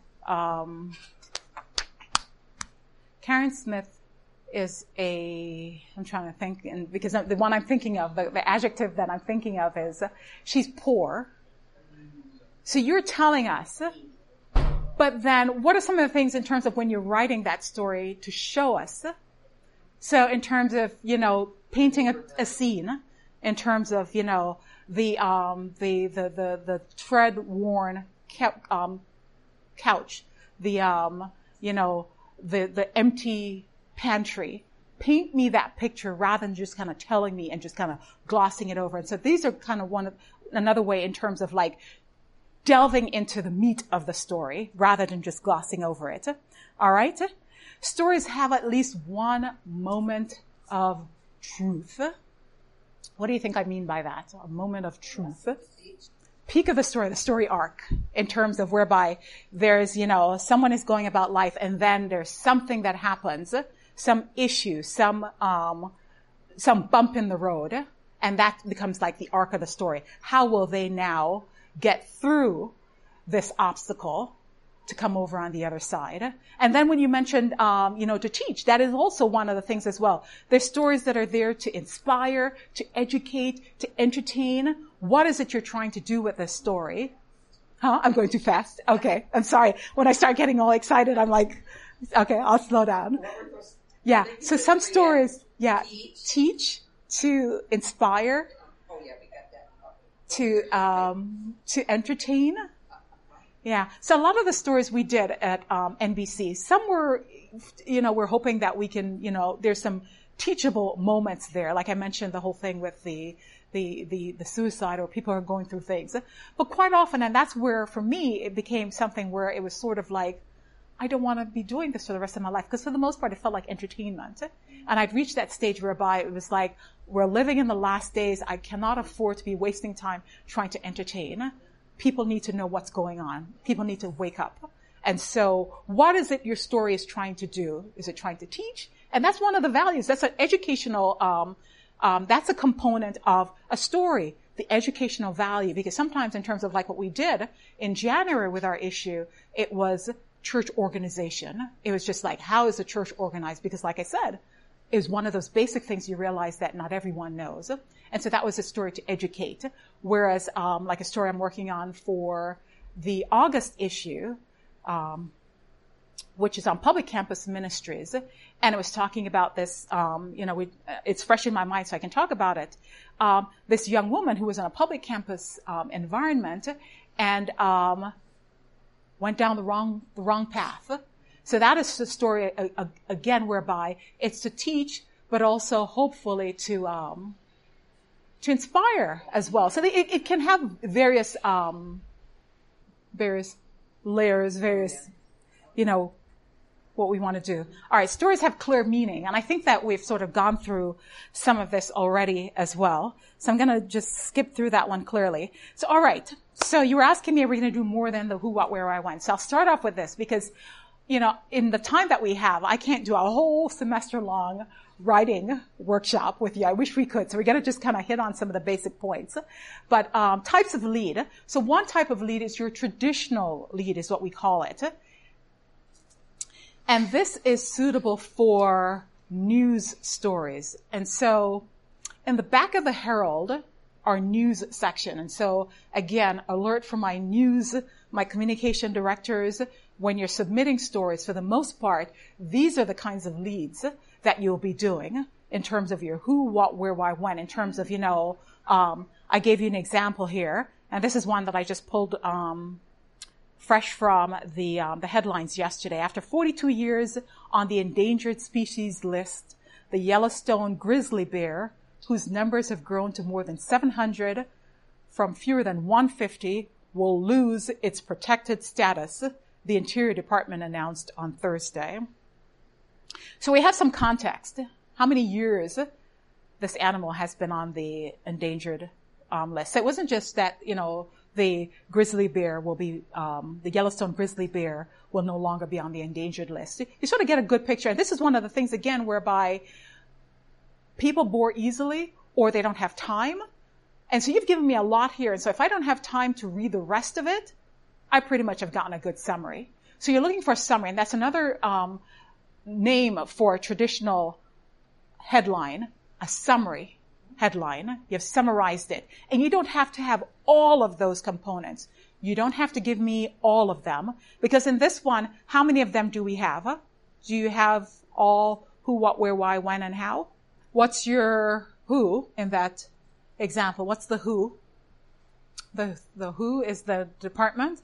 a, I'm trying to think, and because the one I'm thinking of, the adjective that I'm thinking of is, she's poor. So you're telling us, but then what are some of the things in terms of when you're writing that story to show us? So in terms of, painting a scene, in terms of, the thread-worn couch, the empty pantry. Paint me that picture rather than just kind of telling me and just kind of glossing it over. And so these are kind of another way in terms of like delving into the meat of the story rather than just glossing over it. All right? Stories have at least one moment of truth. What do you think I mean by that? A moment of truth. Peak of the story arc, in terms of whereby there's, someone is going about life and then there's something that happens, some issue, some bump in the road, and that becomes like the arc of the story. How will they now get through this obstacle to come over on the other side? And then when you mentioned, to teach, that is also one of the things as well. There's stories that are there to inspire, to educate, to entertain. What is it you're trying to do with this story? I'm going too fast. Okay. I'm sorry. When I start getting all excited, I'm like, okay, I'll slow down. Yeah. So some stories, teach, to inspire, to entertain. Yeah. So a lot of the stories we did at NBC, some were, we're hoping that we can, there's some teachable moments there. Like I mentioned, the whole thing with the suicide, or people are going through things. But quite often, and that's where, for me, it became something where it was sort of like, I don't want to be doing this for the rest of my life. Because for the most part, it felt like entertainment. And I'd reached that stage whereby it was like, we're living in the last days. I cannot afford to be wasting time trying to entertain. People need to know what's going on. People need to wake up. And so what is it your story is trying to do? Is it trying to teach? And that's one of the values. That's an educational, that's a component of a story, the educational value. Because sometimes in terms of like what we did in January with our issue, it was church organization. It was just like, how is the church organized? Because like I said, it was one of those basic things you realize that not everyone knows. And so that was a story to educate. Whereas, like a story I'm working on for the August issue, which is on public campus ministries. And it was talking about this, it's fresh in my mind, so I can talk about it. This young woman who was in a public campus, environment and, went down the wrong path. So that is the story, again, whereby it's to teach, but also hopefully to inspire as well. So it can have various layers, what we want to do. All right, stories have clear meaning, and I think that we've sort of gone through some of this already as well. So I'm going to just skip through that one clearly. So, all right. So you were asking me, are we going to do more than the who, what, where, I, when? So I'll start off with this because, in the time that we have, I can't do a whole semester-long writing workshop with you. I wish we could. So we're going to just kind of hit on some of the basic points. But types of lead. So one type of lead is your traditional lead, is what we call it. And this is suitable for news stories. And so in the back of the Herald, our news section. And so again, alert for my communication directors. When you're submitting stories, for the most part, these are the kinds of leads that you'll be doing in terms of your who, what, where, why, when, in terms of, I gave you an example here. And this is one that I just pulled, fresh from the headlines yesterday. After 42 years on the endangered species list, the Yellowstone grizzly bear, whose numbers have grown to more than 700 from fewer than 150, will lose its protected status, the Interior Department announced on Thursday. So we have some context. How many years this animal has been on the endangered list. So it wasn't just that, the grizzly bear will be, the Yellowstone grizzly bear will no longer be on the endangered list. You sort of get a good picture. And this is one of the things, again, whereby people bore easily or they don't have time And so you've given me a lot here. And so if I don't have time to read the rest of it, I pretty much have gotten a good summary. So you're looking for a summary, and that's another name for a traditional headline, a summary headline. You've summarized it. And you don't have to have all of those components. You don't have to give me all of them, because in this one, how many of them do we have? Do you have all who, what, where, why, when, and how? What's your who in that example? What's the who? The who is the department?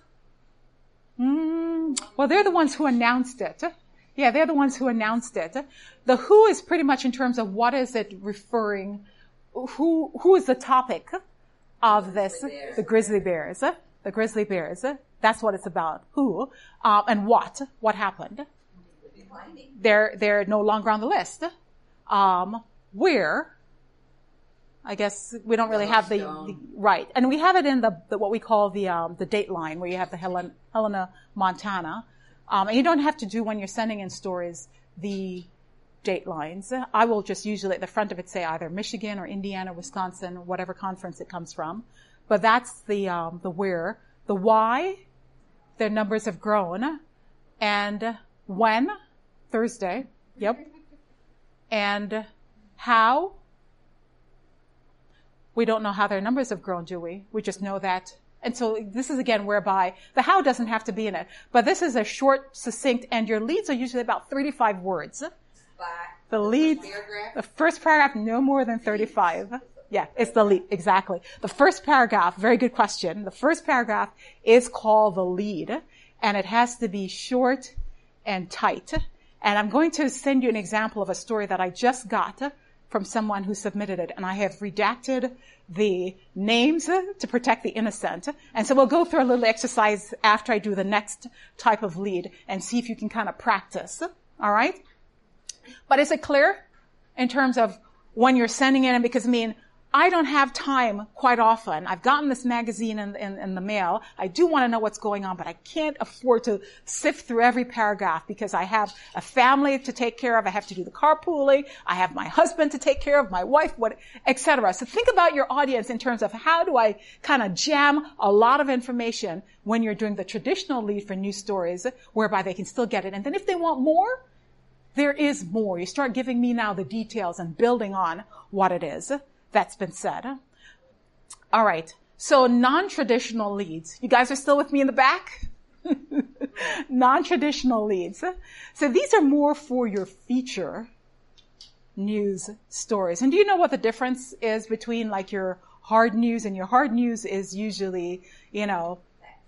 Well, they're the ones who announced it. Yeah, they're the ones who announced it. The who is pretty much in terms of what is it referring, who is the topic of this? The grizzly bears. The grizzly bears. That's what it's about. Who, and what happened? They're no longer on the list. Where? I guess we don't really have the right, and we have it in the what we call the Dateline, where you have the Helena, Montana, and you don't have to do when you're sending in stories the date lines. I will just usually at the front of it say either Michigan or Indiana, Wisconsin, whatever conference it comes from. But that's the where, the why. Their numbers have grown, and when, Thursday, yep, and how. We don't know how their numbers have grown, do we? We just know that. And so this is again whereby the how doesn't have to be in it. But this is a short, succinct, and your leads are usually about 35 words. The leads, the first paragraph, no more than 35. Yeah, it's the lead, exactly. The first paragraph, very good question. The first paragraph is called the lead, and it has to be short and tight. And I'm going to send you an example of a story that I just got from someone who submitted it, and I have redacted the names to protect the innocent. And so we'll go through a little exercise after I do the next type of lead and see if you can kind of practice. All right? But is it clear in terms of when you're sending it in? Because, I don't have time quite often. I've gotten this magazine in the mail. I do want to know what's going on, but I can't afford to sift through every paragraph because I have a family to take care of. I have to do the carpooling. I have my husband to take care of, my wife, etc. So think about your audience in terms of how do I kind of jam a lot of information when you're doing the traditional lead for news stories, whereby they can still get it. And then if they want more, there is more. You start giving me now the details and building on what it is that's been said. All right. So non-traditional leads. You guys are still with me in the back? Non-traditional leads. So these are more for your feature news stories. And do you know what the difference is between like your hard news? And your hard news is usually, well,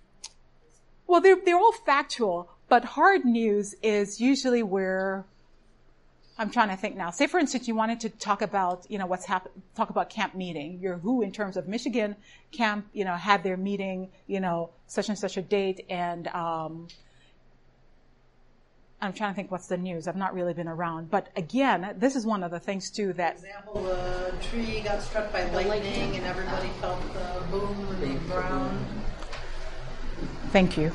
they're all factual, but hard news is usually where I'm trying to think now. Say, for instance, you wanted to talk about, what's happened, talk about camp meeting. Your who in terms of Michigan camp, had their meeting, such and such a date. And I'm trying to think what's the news. I've not really been around. But again, this is one of the things, too, that... For example, the tree got struck by lightning and everybody felt the boom and the ground. Thank you.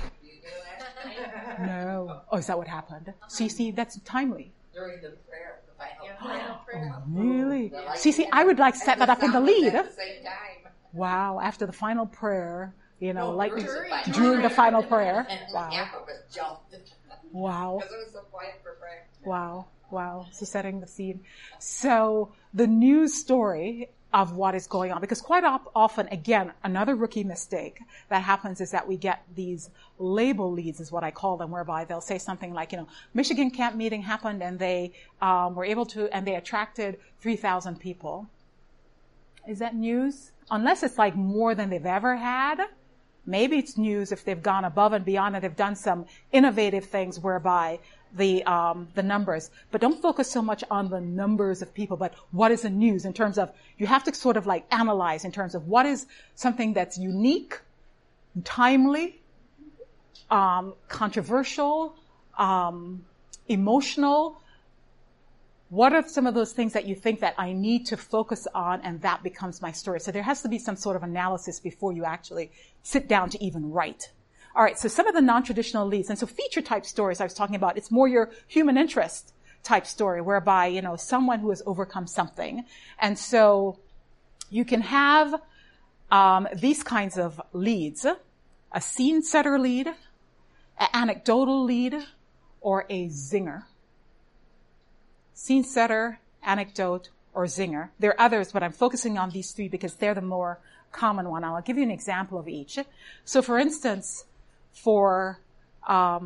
No. Oh, is that what happened? So you see, that's timely. During the prayer, the final prayer. Oh, really? See, I would like to set that up in the lead. At the same time. Wow, after the final prayer, during the final prayer. Wow. Half of us jumped. Wow. Because it was so quiet for prayer. Wow. So setting the scene. So the news story of what is going on, because quite often, again, another rookie mistake that happens is that we get these label leads, is what I call them, whereby they'll say something like, Michigan camp meeting happened and they were able to, and they attracted 3,000 people. Is that news? Unless it's like more than they've ever had. Maybe it's news if they've gone above and beyond and they've done some innovative things whereby the numbers. But don't focus so much on the numbers of people, but what is the news in terms of, you have to sort of like analyze in terms of what is something that's unique, timely, controversial, emotional. What are some of those things that you think that I need to focus on and that becomes my story? So there has to be some sort of analysis before you actually sit down to even write. All right, so some of the non-traditional leads. And so feature type stories I was talking about, it's more your human interest type story whereby, someone who has overcome something. And so you can have these kinds of leads, a scene setter lead, an anecdotal lead, or a zinger. Scene setter, anecdote, or zinger. There are others, but I'm focusing on these three because they're the more common one. I'll give you an example of each. So for instance, for a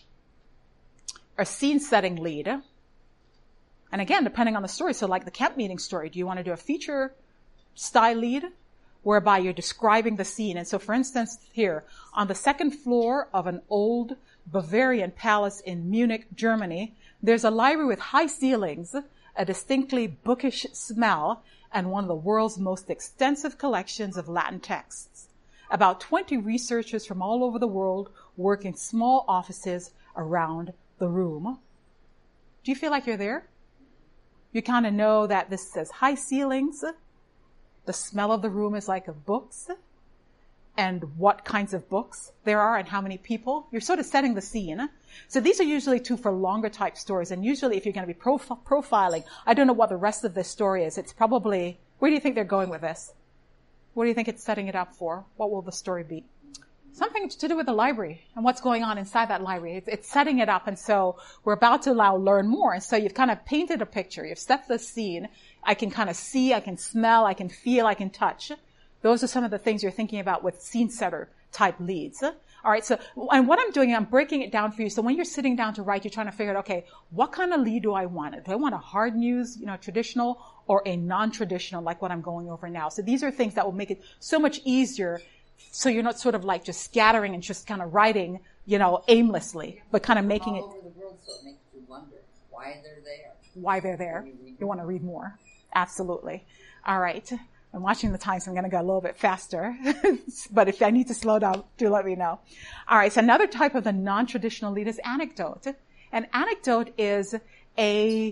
scene setting lead, and again, depending on the story, so like the camp meeting story, do you want to do a feature style lead whereby you're describing the scene? And so for instance, here, on the second floor of an old Bavarian palace in Munich, Germany, there's a library with high ceilings, a distinctly bookish smell, and one of the world's most extensive collections of Latin texts. About 20 researchers from all over the world work in small offices around the room. Do you feel like you're there? You kind of know that this says high ceilings. The smell of the room is like of books, and what kinds of books there are and how many people. You're sort of setting the scene. So these are usually two for longer type stories. And usually if you're going to be profiling, I don't know what the rest of this story is. It's probably, where do you think they're going with this? What do you think it's setting it up for? What will the story be? Something to do with the library and what's going on inside that library. It's setting it up. And so we're about to learn more. And so you've kind of painted a picture. You've set the scene. I can kind of see, I can smell, I can feel, I can touch. Those are some of the things you're thinking about with scene setter type leads. All right. So, and what I'm doing, I'm breaking it down for you. So when you're sitting down to write, you're trying to figure out, okay, what kind of lead do I want? Do I want a hard news, traditional, or a non-traditional, like what I'm going over now? So these are things that will make it so much easier. So you're not sort of like just scattering and just kind of writing, aimlessly, but kind of making it. All over the world, so it makes you wonder why they're there. Why they're there. You want to read more. Absolutely. All right. I'm watching the time, so I'm going to go a little bit faster. But if I need to slow down, do let me know. All right. So another type of the non-traditional lead is anecdote. An anecdote is a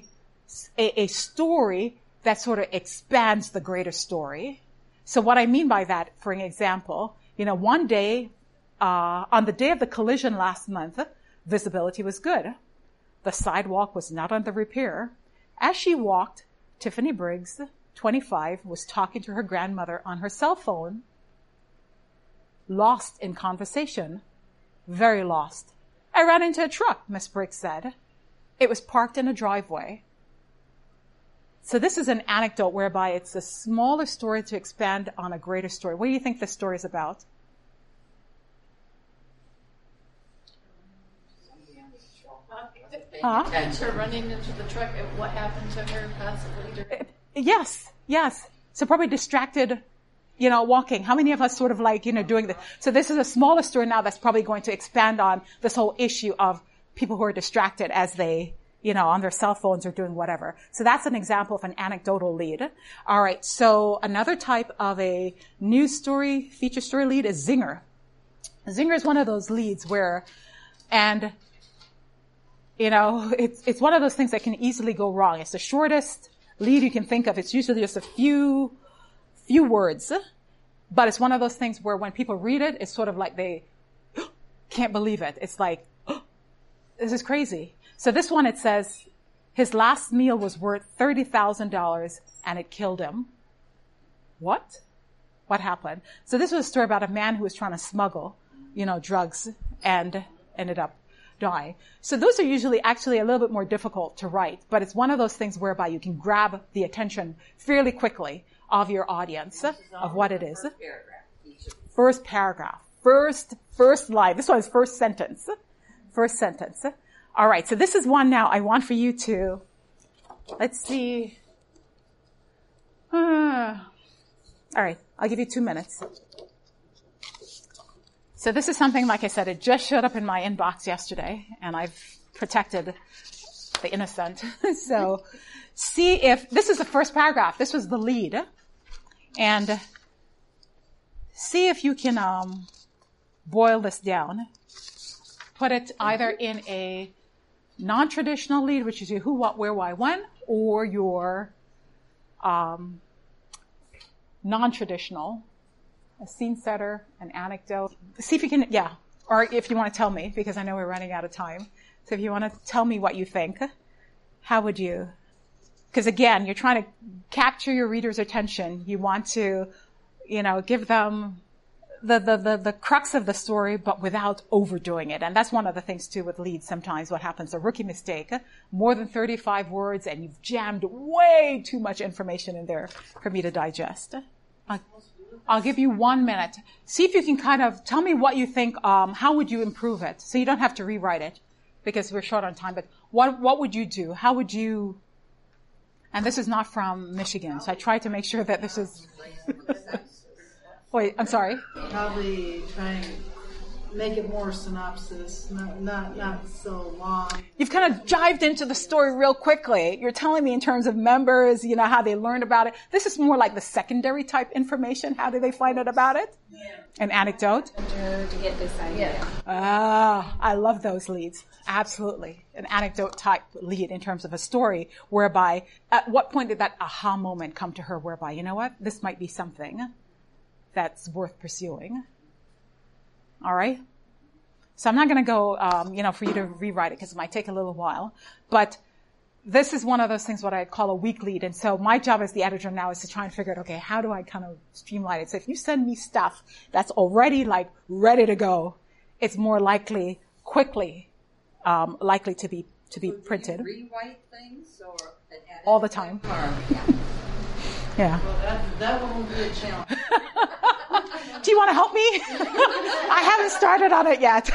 story that sort of expands the greater story. So what I mean by that, for an example, one day, on the day of the collision last month, visibility was good. The sidewalk was not under repair. As she walked, Tiffany Briggs, 25, was talking to her grandmother on her cell phone, lost in conversation, very lost. I ran into a truck, Miss Briggs said. It was parked in a driveway. So this is an anecdote whereby it's a smaller story to expand on a greater story. What do you think this story is about? Her running into the truck, and what happened to her possibly? Yes. So probably distracted, walking. How many of us sort of like, doing this? So this is a smaller story now that's probably going to expand on this whole issue of people who are distracted as they, on their cell phones or doing whatever. So that's an example of an anecdotal lead. All right. So another type of a news story, feature story lead is zinger. Zinger is one of those leads where, it's one of those things that can easily go wrong. It's the shortest lead you can think of. It's usually just a few words, but it's one of those things where when people read it, it's sort of like they can't believe it. It's like, this is crazy. So this one, it says, his last meal was worth $30,000 and it killed him. What? What happened? So this was a story about a man who was trying to smuggle, drugs and ended up dying. So those are usually actually a little bit more difficult to write, but it's one of those things whereby you can grab the attention fairly quickly of your audience of what it is. First paragraph. First line. This one is first sentence. First sentence. All right. So this is one now I want for you to, let's see. All right. I'll give you 2 minutes. So this is something, like I said, it just showed up in my inbox yesterday, and I've protected the innocent. So see if, this is the first paragraph. This was the lead. And see if you can boil this down. Put it either in a non-traditional lead, which is your who, what, where, why, when, or your non-traditional, a scene setter, an anecdote. See if you can, or if you want to tell me, because I know we're running out of time. So if you want to tell me what you think, how would you? Because again, you're trying to capture your reader's attention. You want to give them the crux of the story, but without overdoing it. And that's one of the things too with leads. Sometimes what happens, a rookie mistake, more than 35 words, and you've jammed way too much information in there for me to digest. I'll give you 1 minute. See if you can kind of tell me what you think, how would you improve it? So you don't have to rewrite it because we're short on time, but what would you do? How would you, and this is not from Michigan, so I tried to make sure that this is, wait, I'm sorry. Probably try and make it more synopsis, not so long. You've kind of dived into the story real quickly. You're telling me in terms of members, how they learned about it. This is more like the secondary type information. How do they find out about it? Yeah. An anecdote? To get this idea. Ah, I love those leads. Absolutely. An anecdote type lead in terms of a story whereby, at what point did that aha moment come to her whereby, you know what, this might be something that's worth pursuing. All right. So I'm not going to go, for you to rewrite it because it might take a little while. But this is one of those things what I call a weak lead. And so my job as the editor now is to try and figure out, okay, how do I kind of streamline it? So if you send me stuff that's already ready to go, it's more likely, quickly, likely to be printed. Do you rewrite things or edit all the time? Yeah. Well, that one will be a challenge. Do you want to help me? I haven't started on it yet.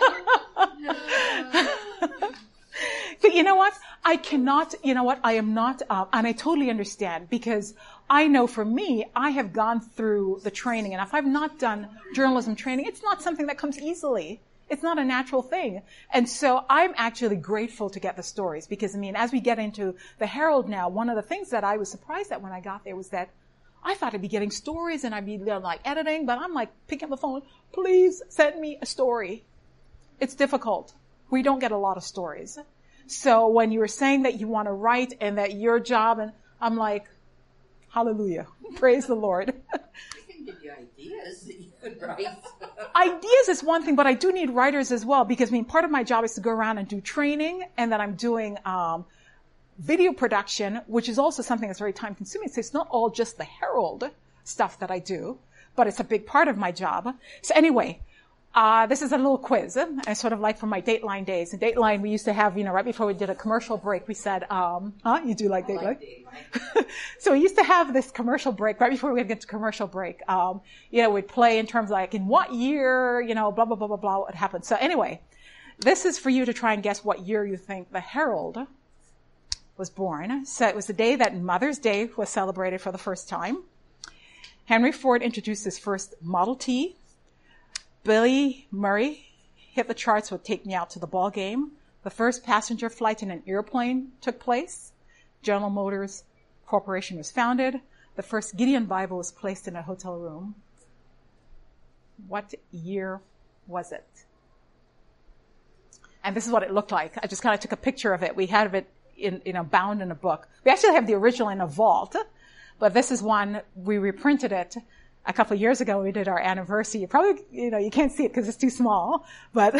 But you know what? I am not, and I totally understand because I know for me, I have gone through the training, and if I've not done journalism training, it's not something that comes easily. It's not a natural thing. And so I'm actually grateful to get the stories because, as we get into the Herald now, one of the things that I was surprised at when I got there was that I thought I'd be getting stories and I'd be editing, but I'm picking up the phone, please send me a story. It's difficult. We don't get a lot of stories. So when you were saying that you want to write and that your job, and I'm like, hallelujah, praise the Lord. We can give you ideas that you could write. Ideas is one thing, but I do need writers as well because part of my job is to go around and do training, and then I'm doing video production, which is also something that's very time consuming. So it's not all just the Herald stuff that I do, but it's a big part of my job. So anyway, this is a little quiz. I sort of like from my Dateline days. In Dateline, we used to have, right before we did a commercial break, we said, you do like Dateline? I like Dateline. So we used to have this commercial break right before we get to commercial break. We'd play in terms in what year, blah, blah, blah, blah, blah, what happened. So anyway, this is for you to try and guess what year you think the Herald was born. So it was the day that Mother's Day was celebrated for the first time. Henry Ford introduced his first Model T. Billy Murray hit the charts with Take Me Out to the Ball Game. The first passenger flight in an airplane took place. General Motors Corporation was founded. The first Gideon Bible was placed in a hotel room. What year was it? And this is what it looked like. I just kind of took a picture of it. We had it bound in a book. We actually have the original in a vault, but this is one, we reprinted it a couple of years ago. We did our anniversary. You probably, you can't see it because it's too small, but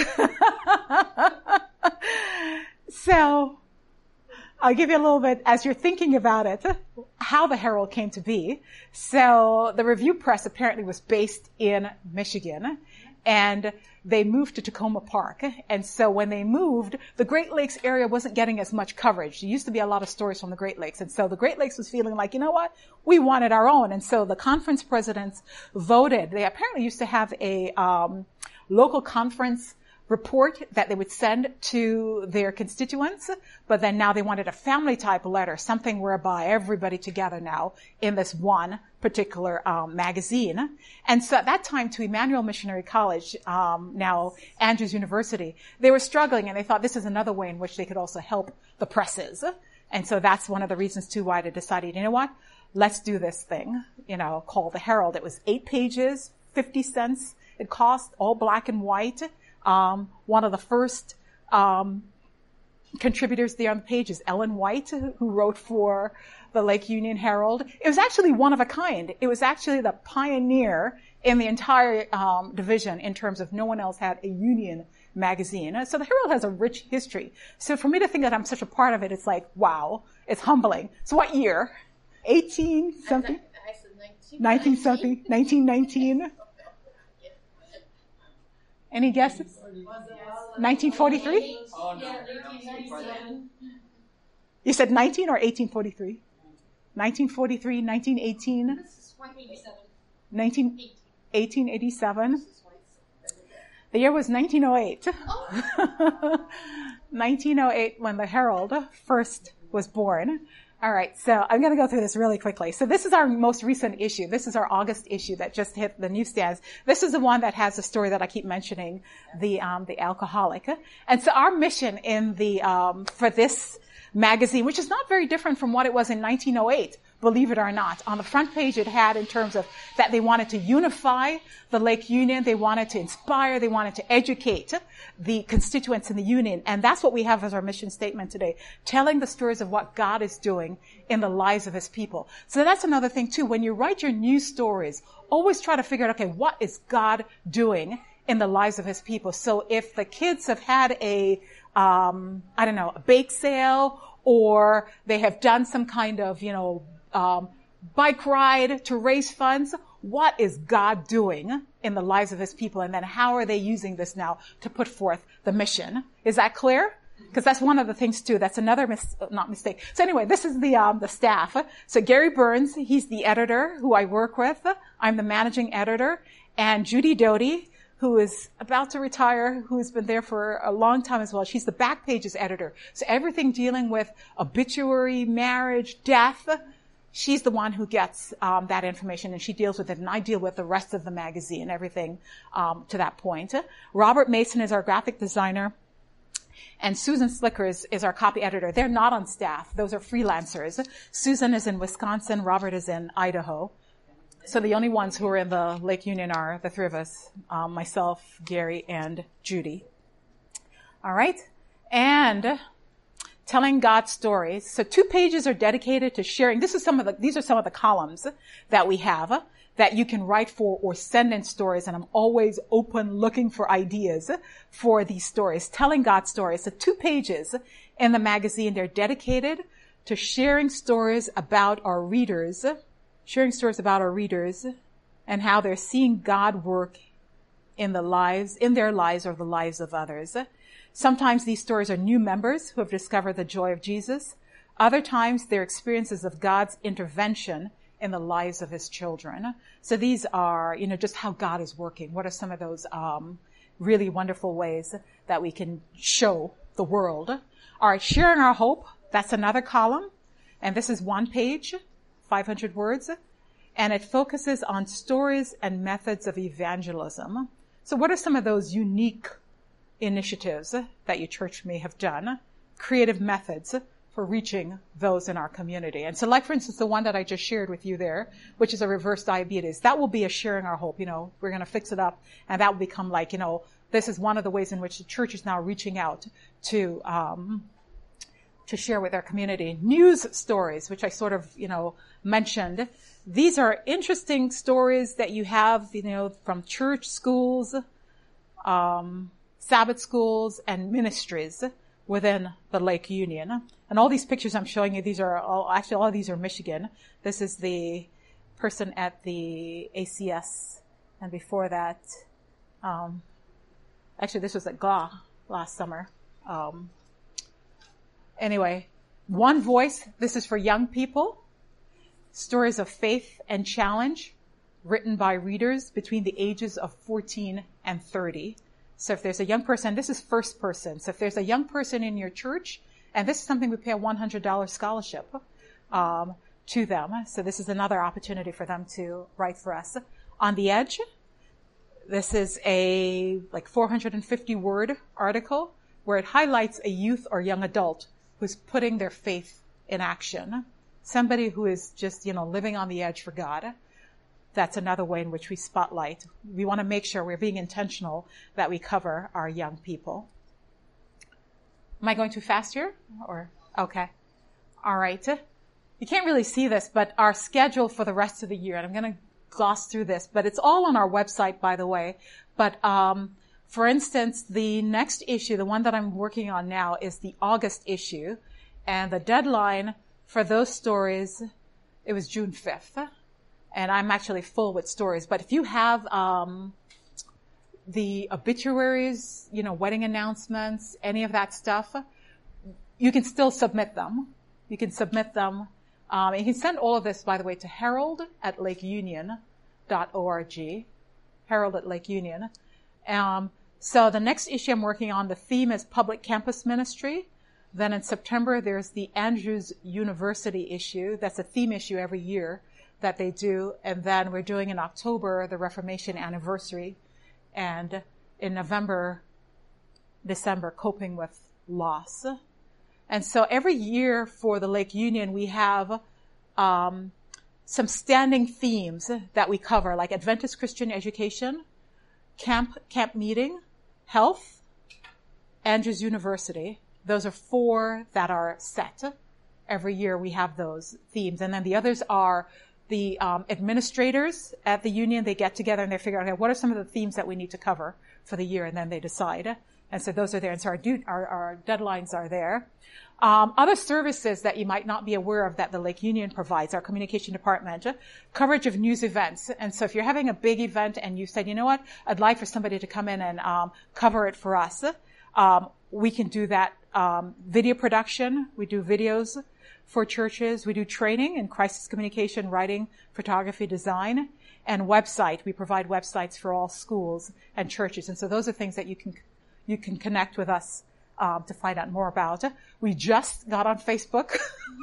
so I'll give you a little bit as you're thinking about it, how the Herald came to be. So the Review Press apparently was based in Michigan, and they moved to Tacoma Park. And so when they moved, the Great Lakes area wasn't getting as much coverage. There used to be a lot of stories from the Great Lakes. And so the Great Lakes was feeling like, you know what? We wanted our own. And so the conference presidents voted. They apparently used to have a local conference report that they would send to their constituents, but then now they wanted a family type letter, something whereby everybody together now in this one particular magazine. And so at that time to Emmanuel Missionary College, now Andrews University, they were struggling and they thought this is another way in which they could also help the presses. And so that's one of the reasons too why they decided, you know what, let's do this thing, called the Herald. It was 8 pages, 50 cents. It cost, all black and white. One of the first contributors there on the page is Ellen White, who wrote for the Lake Union Herald. It was actually one of a kind. It was actually the pioneer in the entire division in terms of no one else had a union magazine. So the Herald has a rich history. So for me to think that I'm such a part of it, it's like, wow, it's humbling. So what year? 18 something? I said 19 something? 1919? Any guesses? 1943? You said 19 or 1843? 1943, 1918? 1887? The year was 1908. 1908 when the Herald first was born. All right, so I'm going to go through this really quickly. So this is our most recent issue. This is our August issue that just hit the newsstands. This is the one that has the story that I keep mentioning, the alcoholic. And so our mission in for this magazine, which is not very different from what it was in 1908, believe it or not. On the front page, it had in terms of that they wanted to unify the Lake Union. They wanted to inspire. They wanted to educate the constituents in the Union. And that's what we have as our mission statement today, telling the stories of what God is doing in the lives of his people. So that's another thing, too. When you write your news stories, always try to figure out, okay, what is God doing in the lives of his people? So if the kids have had a bake sale, or they have done some kind of, bike ride to raise funds, what is God doing in the lives of his people? And then how are they using this now to put forth the mission? Is that clear? Because that's one of the things too. That's another not mistake. So anyway, this is the staff. So Gary Burns, he's the editor who I work with. I'm the managing editor. And Judy Doty, who is about to retire, who's been there for a long time as well. She's the back pages editor. So everything dealing with obituary, marriage, death, she's the one who gets that information, and she deals with it, and I deal with the rest of the magazine, everything to that point. Robert Mason is our graphic designer, and Susan Slicker is our copy editor. They're not on staff. Those are freelancers. Susan is in Wisconsin. Robert is in Idaho. So the only ones who are in the Lake Union are the three of us, myself, Gary, and Judy. All right. And telling God's stories. So 2 pages are dedicated to sharing. These are some of the columns that we have that you can write for or send in stories. And I'm always open looking for ideas for these stories, telling God's stories. So 2 pages in the magazine, they're dedicated to sharing stories about our readers and how they're seeing God work in their lives or the lives of others. Sometimes these stories are new members who have discovered the joy of Jesus. Other times they're experiences of God's intervention in the lives of his children. So these are, just how God is working. What are some of those really wonderful ways that we can show the world? All right, sharing our hope. That's another column. And this is 1 page. 500 words, and it focuses on stories and methods of evangelism. So what are some of those unique initiatives that your church may have done, creative methods for reaching those in our community? And so like, for instance, the one that I just shared with you there, which is a reverse diabetes, that will be a sharing our hope. We're going to fix it up, and that will become like, this is one of the ways in which the church is now reaching out to share with our community. News stories, which I sort of, mentioned. These are interesting stories that you have, from church, schools, Sabbath schools, and ministries within the Lake Union. And all these pictures I'm showing you, all of these are Michigan. This is the person at the ACS, and before that, this was at GLA last summer. Anyway, One Voice, this is for young people. Stories of faith and challenge, written by readers between the ages of 14 and 30. So if there's a young person, this is first person. So if there's a young person in your church, and this is something we pay a $100 scholarship to them. So this is another opportunity for them to write for us. On the Edge, this is a 450-word article where it highlights a youth or young adult who's putting their faith in action. Somebody who is just, living on the edge for God. That's another way in which we spotlight. We want to make sure we're being intentional that we cover our young people. Am I going too fast here? Okay. All right. You can't really see this, but our schedule for the rest of the year, and I'm going to gloss through this, but it's all on our website, by the way. But, for instance, the next issue, the one that I'm working on now, is the August issue, and the deadline for those stories, it was June 5th. and I'm actually full with stories. But if you have the obituaries, wedding announcements, any of that stuff, you can still submit them. You can submit them. And you can send all of this, by the way, to herald@lakeunion.org. Herald@lakeunion. So the next issue I'm working on, the theme is public campus ministry. Then in September, there's the Andrews University issue. That's a theme issue every year that they do. And then we're doing in October the Reformation anniversary. And in November, December, coping with loss. And so every year for the Lake Union, we have some standing themes that we cover, like Adventist Christian education, camp meeting, health, Andrews University. Those are 4 that are set. Every year we have those themes. And then the others are the administrators at the union. They get together and they figure out, okay, what are some of the themes that we need to cover for the year? And then they decide. And so those are there. And so our deadlines are there. Other services that you might not be aware of that the Lake Union provides, our communication department, coverage of news events. And so if you're having a big event and you said, you know what, I'd like for somebody to come in and cover it for us, we can do that. Video production, we do videos for churches. We do training in crisis communication, writing, photography, design, and website. We provide websites for all schools and churches. And so those are things that you can connect with us to find out more about. We just got on Facebook.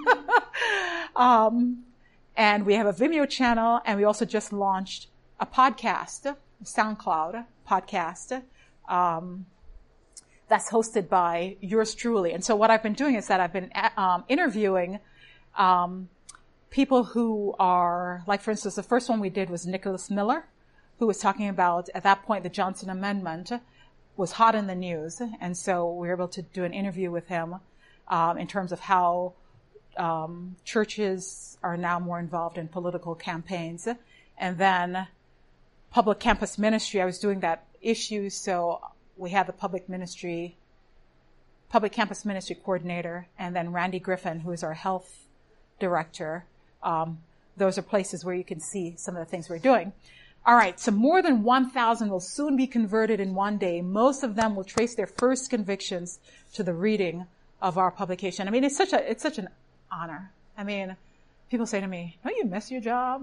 And we have a Vimeo channel, and we also just launched a podcast, SoundCloud podcast, that's hosted by yours truly. And so what I've been doing is that I've been interviewing people who are, like, for instance, the first one we did was Nicholas Miller, who was talking about, at that point, the Johnson Amendment was hot in the news. And so we were able to do an interview with him in terms of how churches are now more involved in political campaigns. And then public campus ministry, I was doing that issue, so we have the public campus ministry coordinator, and then Randy Griffin, who is our health director. Those are places where you can see some of the things we're doing. All right, so more than 1,000 will soon be converted in one day. Most of them will trace their first convictions to the reading of our publication. I mean, it's such an honor. I mean, people say to me, "Don't you miss your job?"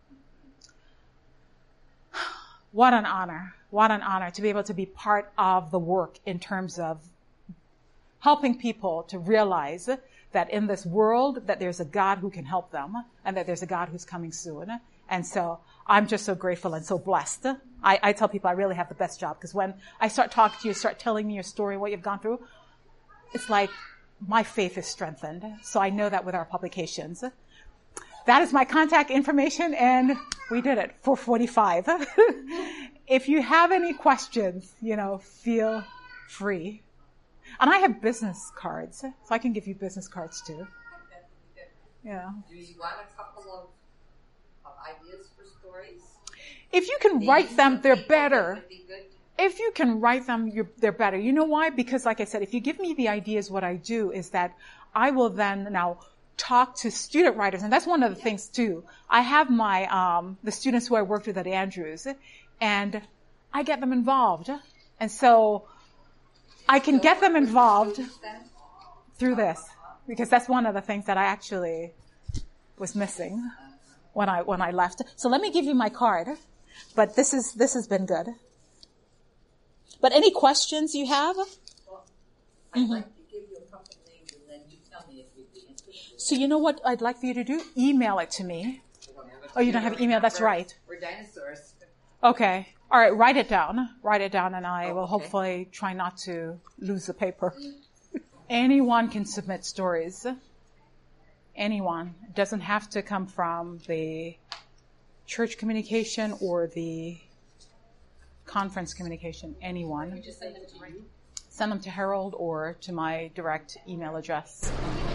What an honor. What an honor to be able to be part of the work in terms of helping people to realize that in this world that there's a God who can help them and that there's a God who's coming soon. And so I'm just so grateful and so blessed. I tell people I really have the best job, because when I start talking to you, start telling me your story, what you've gone through, it's like my faith is strengthened. So I know that with our publications. That is my contact information, and we did it, 4:45. If you have any questions, feel free. And I have business cards, so I can give you business cards too. Yeah. Do you want a couple of ideas for stories? If you can write them, they're better. If you can write them, they're better. You know why? Because, like I said, if you give me the ideas, what I do is that I will then now talk to student writers, and that's one of the things too. I have my the students who I worked with at Andrews, and I get them involved, and so I can get them involved through this, because that's one of the things that I actually was missing when I left. So let me give you my card, but this has been good. But any questions you have? Well, I'd like to give you a couple names, and then you tell me if you'd be interested. So you know what I'd like for you to do? Email it to me. Oh, you don't have email? That's right. We're dinosaurs. Okay. All right. Write it down, and I will hopefully try not to lose the paper. Anyone can submit stories. Anyone. It doesn't have to come from the church communication or the conference communication. Anyone. You just send them to you? Send them to Harold or to my direct email address.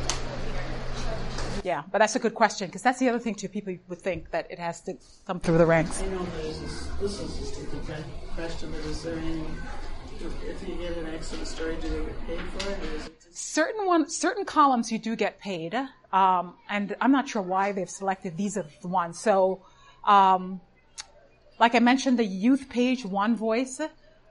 Yeah, but that's a good question, because that's the other thing too. People would think that it has to come through the ranks. I know this is just a good question, but is there any, if you get an excellent story, do they get paid for it? Or is it just... Certain columns you do get paid, and I'm not sure why they've selected these are the ones. So Like I mentioned, the youth page, One Voice,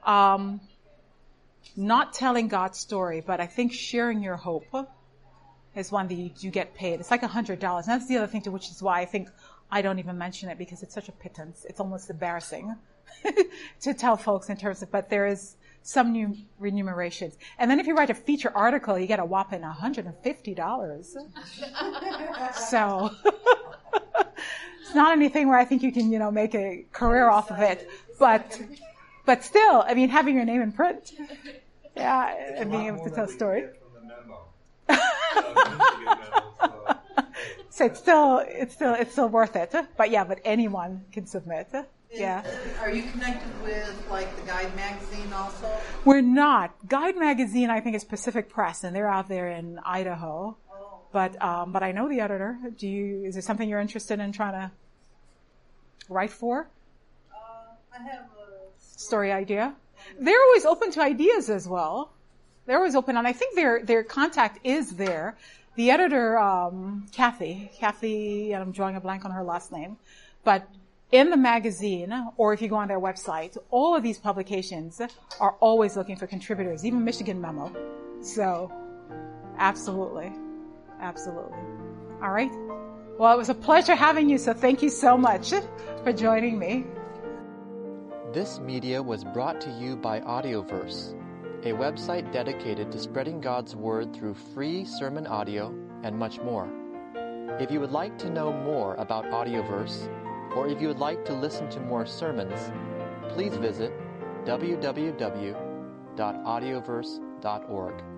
not telling God's story, but I think sharing your hope is one that you get paid. It's like $100. And that's the other thing, which is why I think I don't even mention it, because it's such a pittance. It's almost embarrassing to tell folks in terms of, but there is some new remunerations. And then if you write a feature article, you get a whopping $150. So it's not anything where I think you can, make a career off of it. But still, I mean, having your name in print, and being able to tell a story. So it's still worth it. But anyone can submit. Yeah. Are you connected with like the Guide magazine also? We're not. Guide magazine, I think, is Pacific Press, and they're out there in Idaho. Oh. But I know the editor. Is there something you're interested in trying to write for? I have a story idea. They're always open to ideas as well. They're always open, and I think their contact is there. The editor, Kathy, and I'm drawing a blank on her last name, but in the magazine, or if you go on their website, all of these publications are always looking for contributors, even Michigan Memo. So, absolutely. All right. Well, it was a pleasure having you, so thank you so much for joining me. This media was brought to you by Audioverse, a website dedicated to spreading God's Word through free sermon audio and much more. If you would like to know more about Audioverse, or if you would like to listen to more sermons, please visit www.audioverse.org.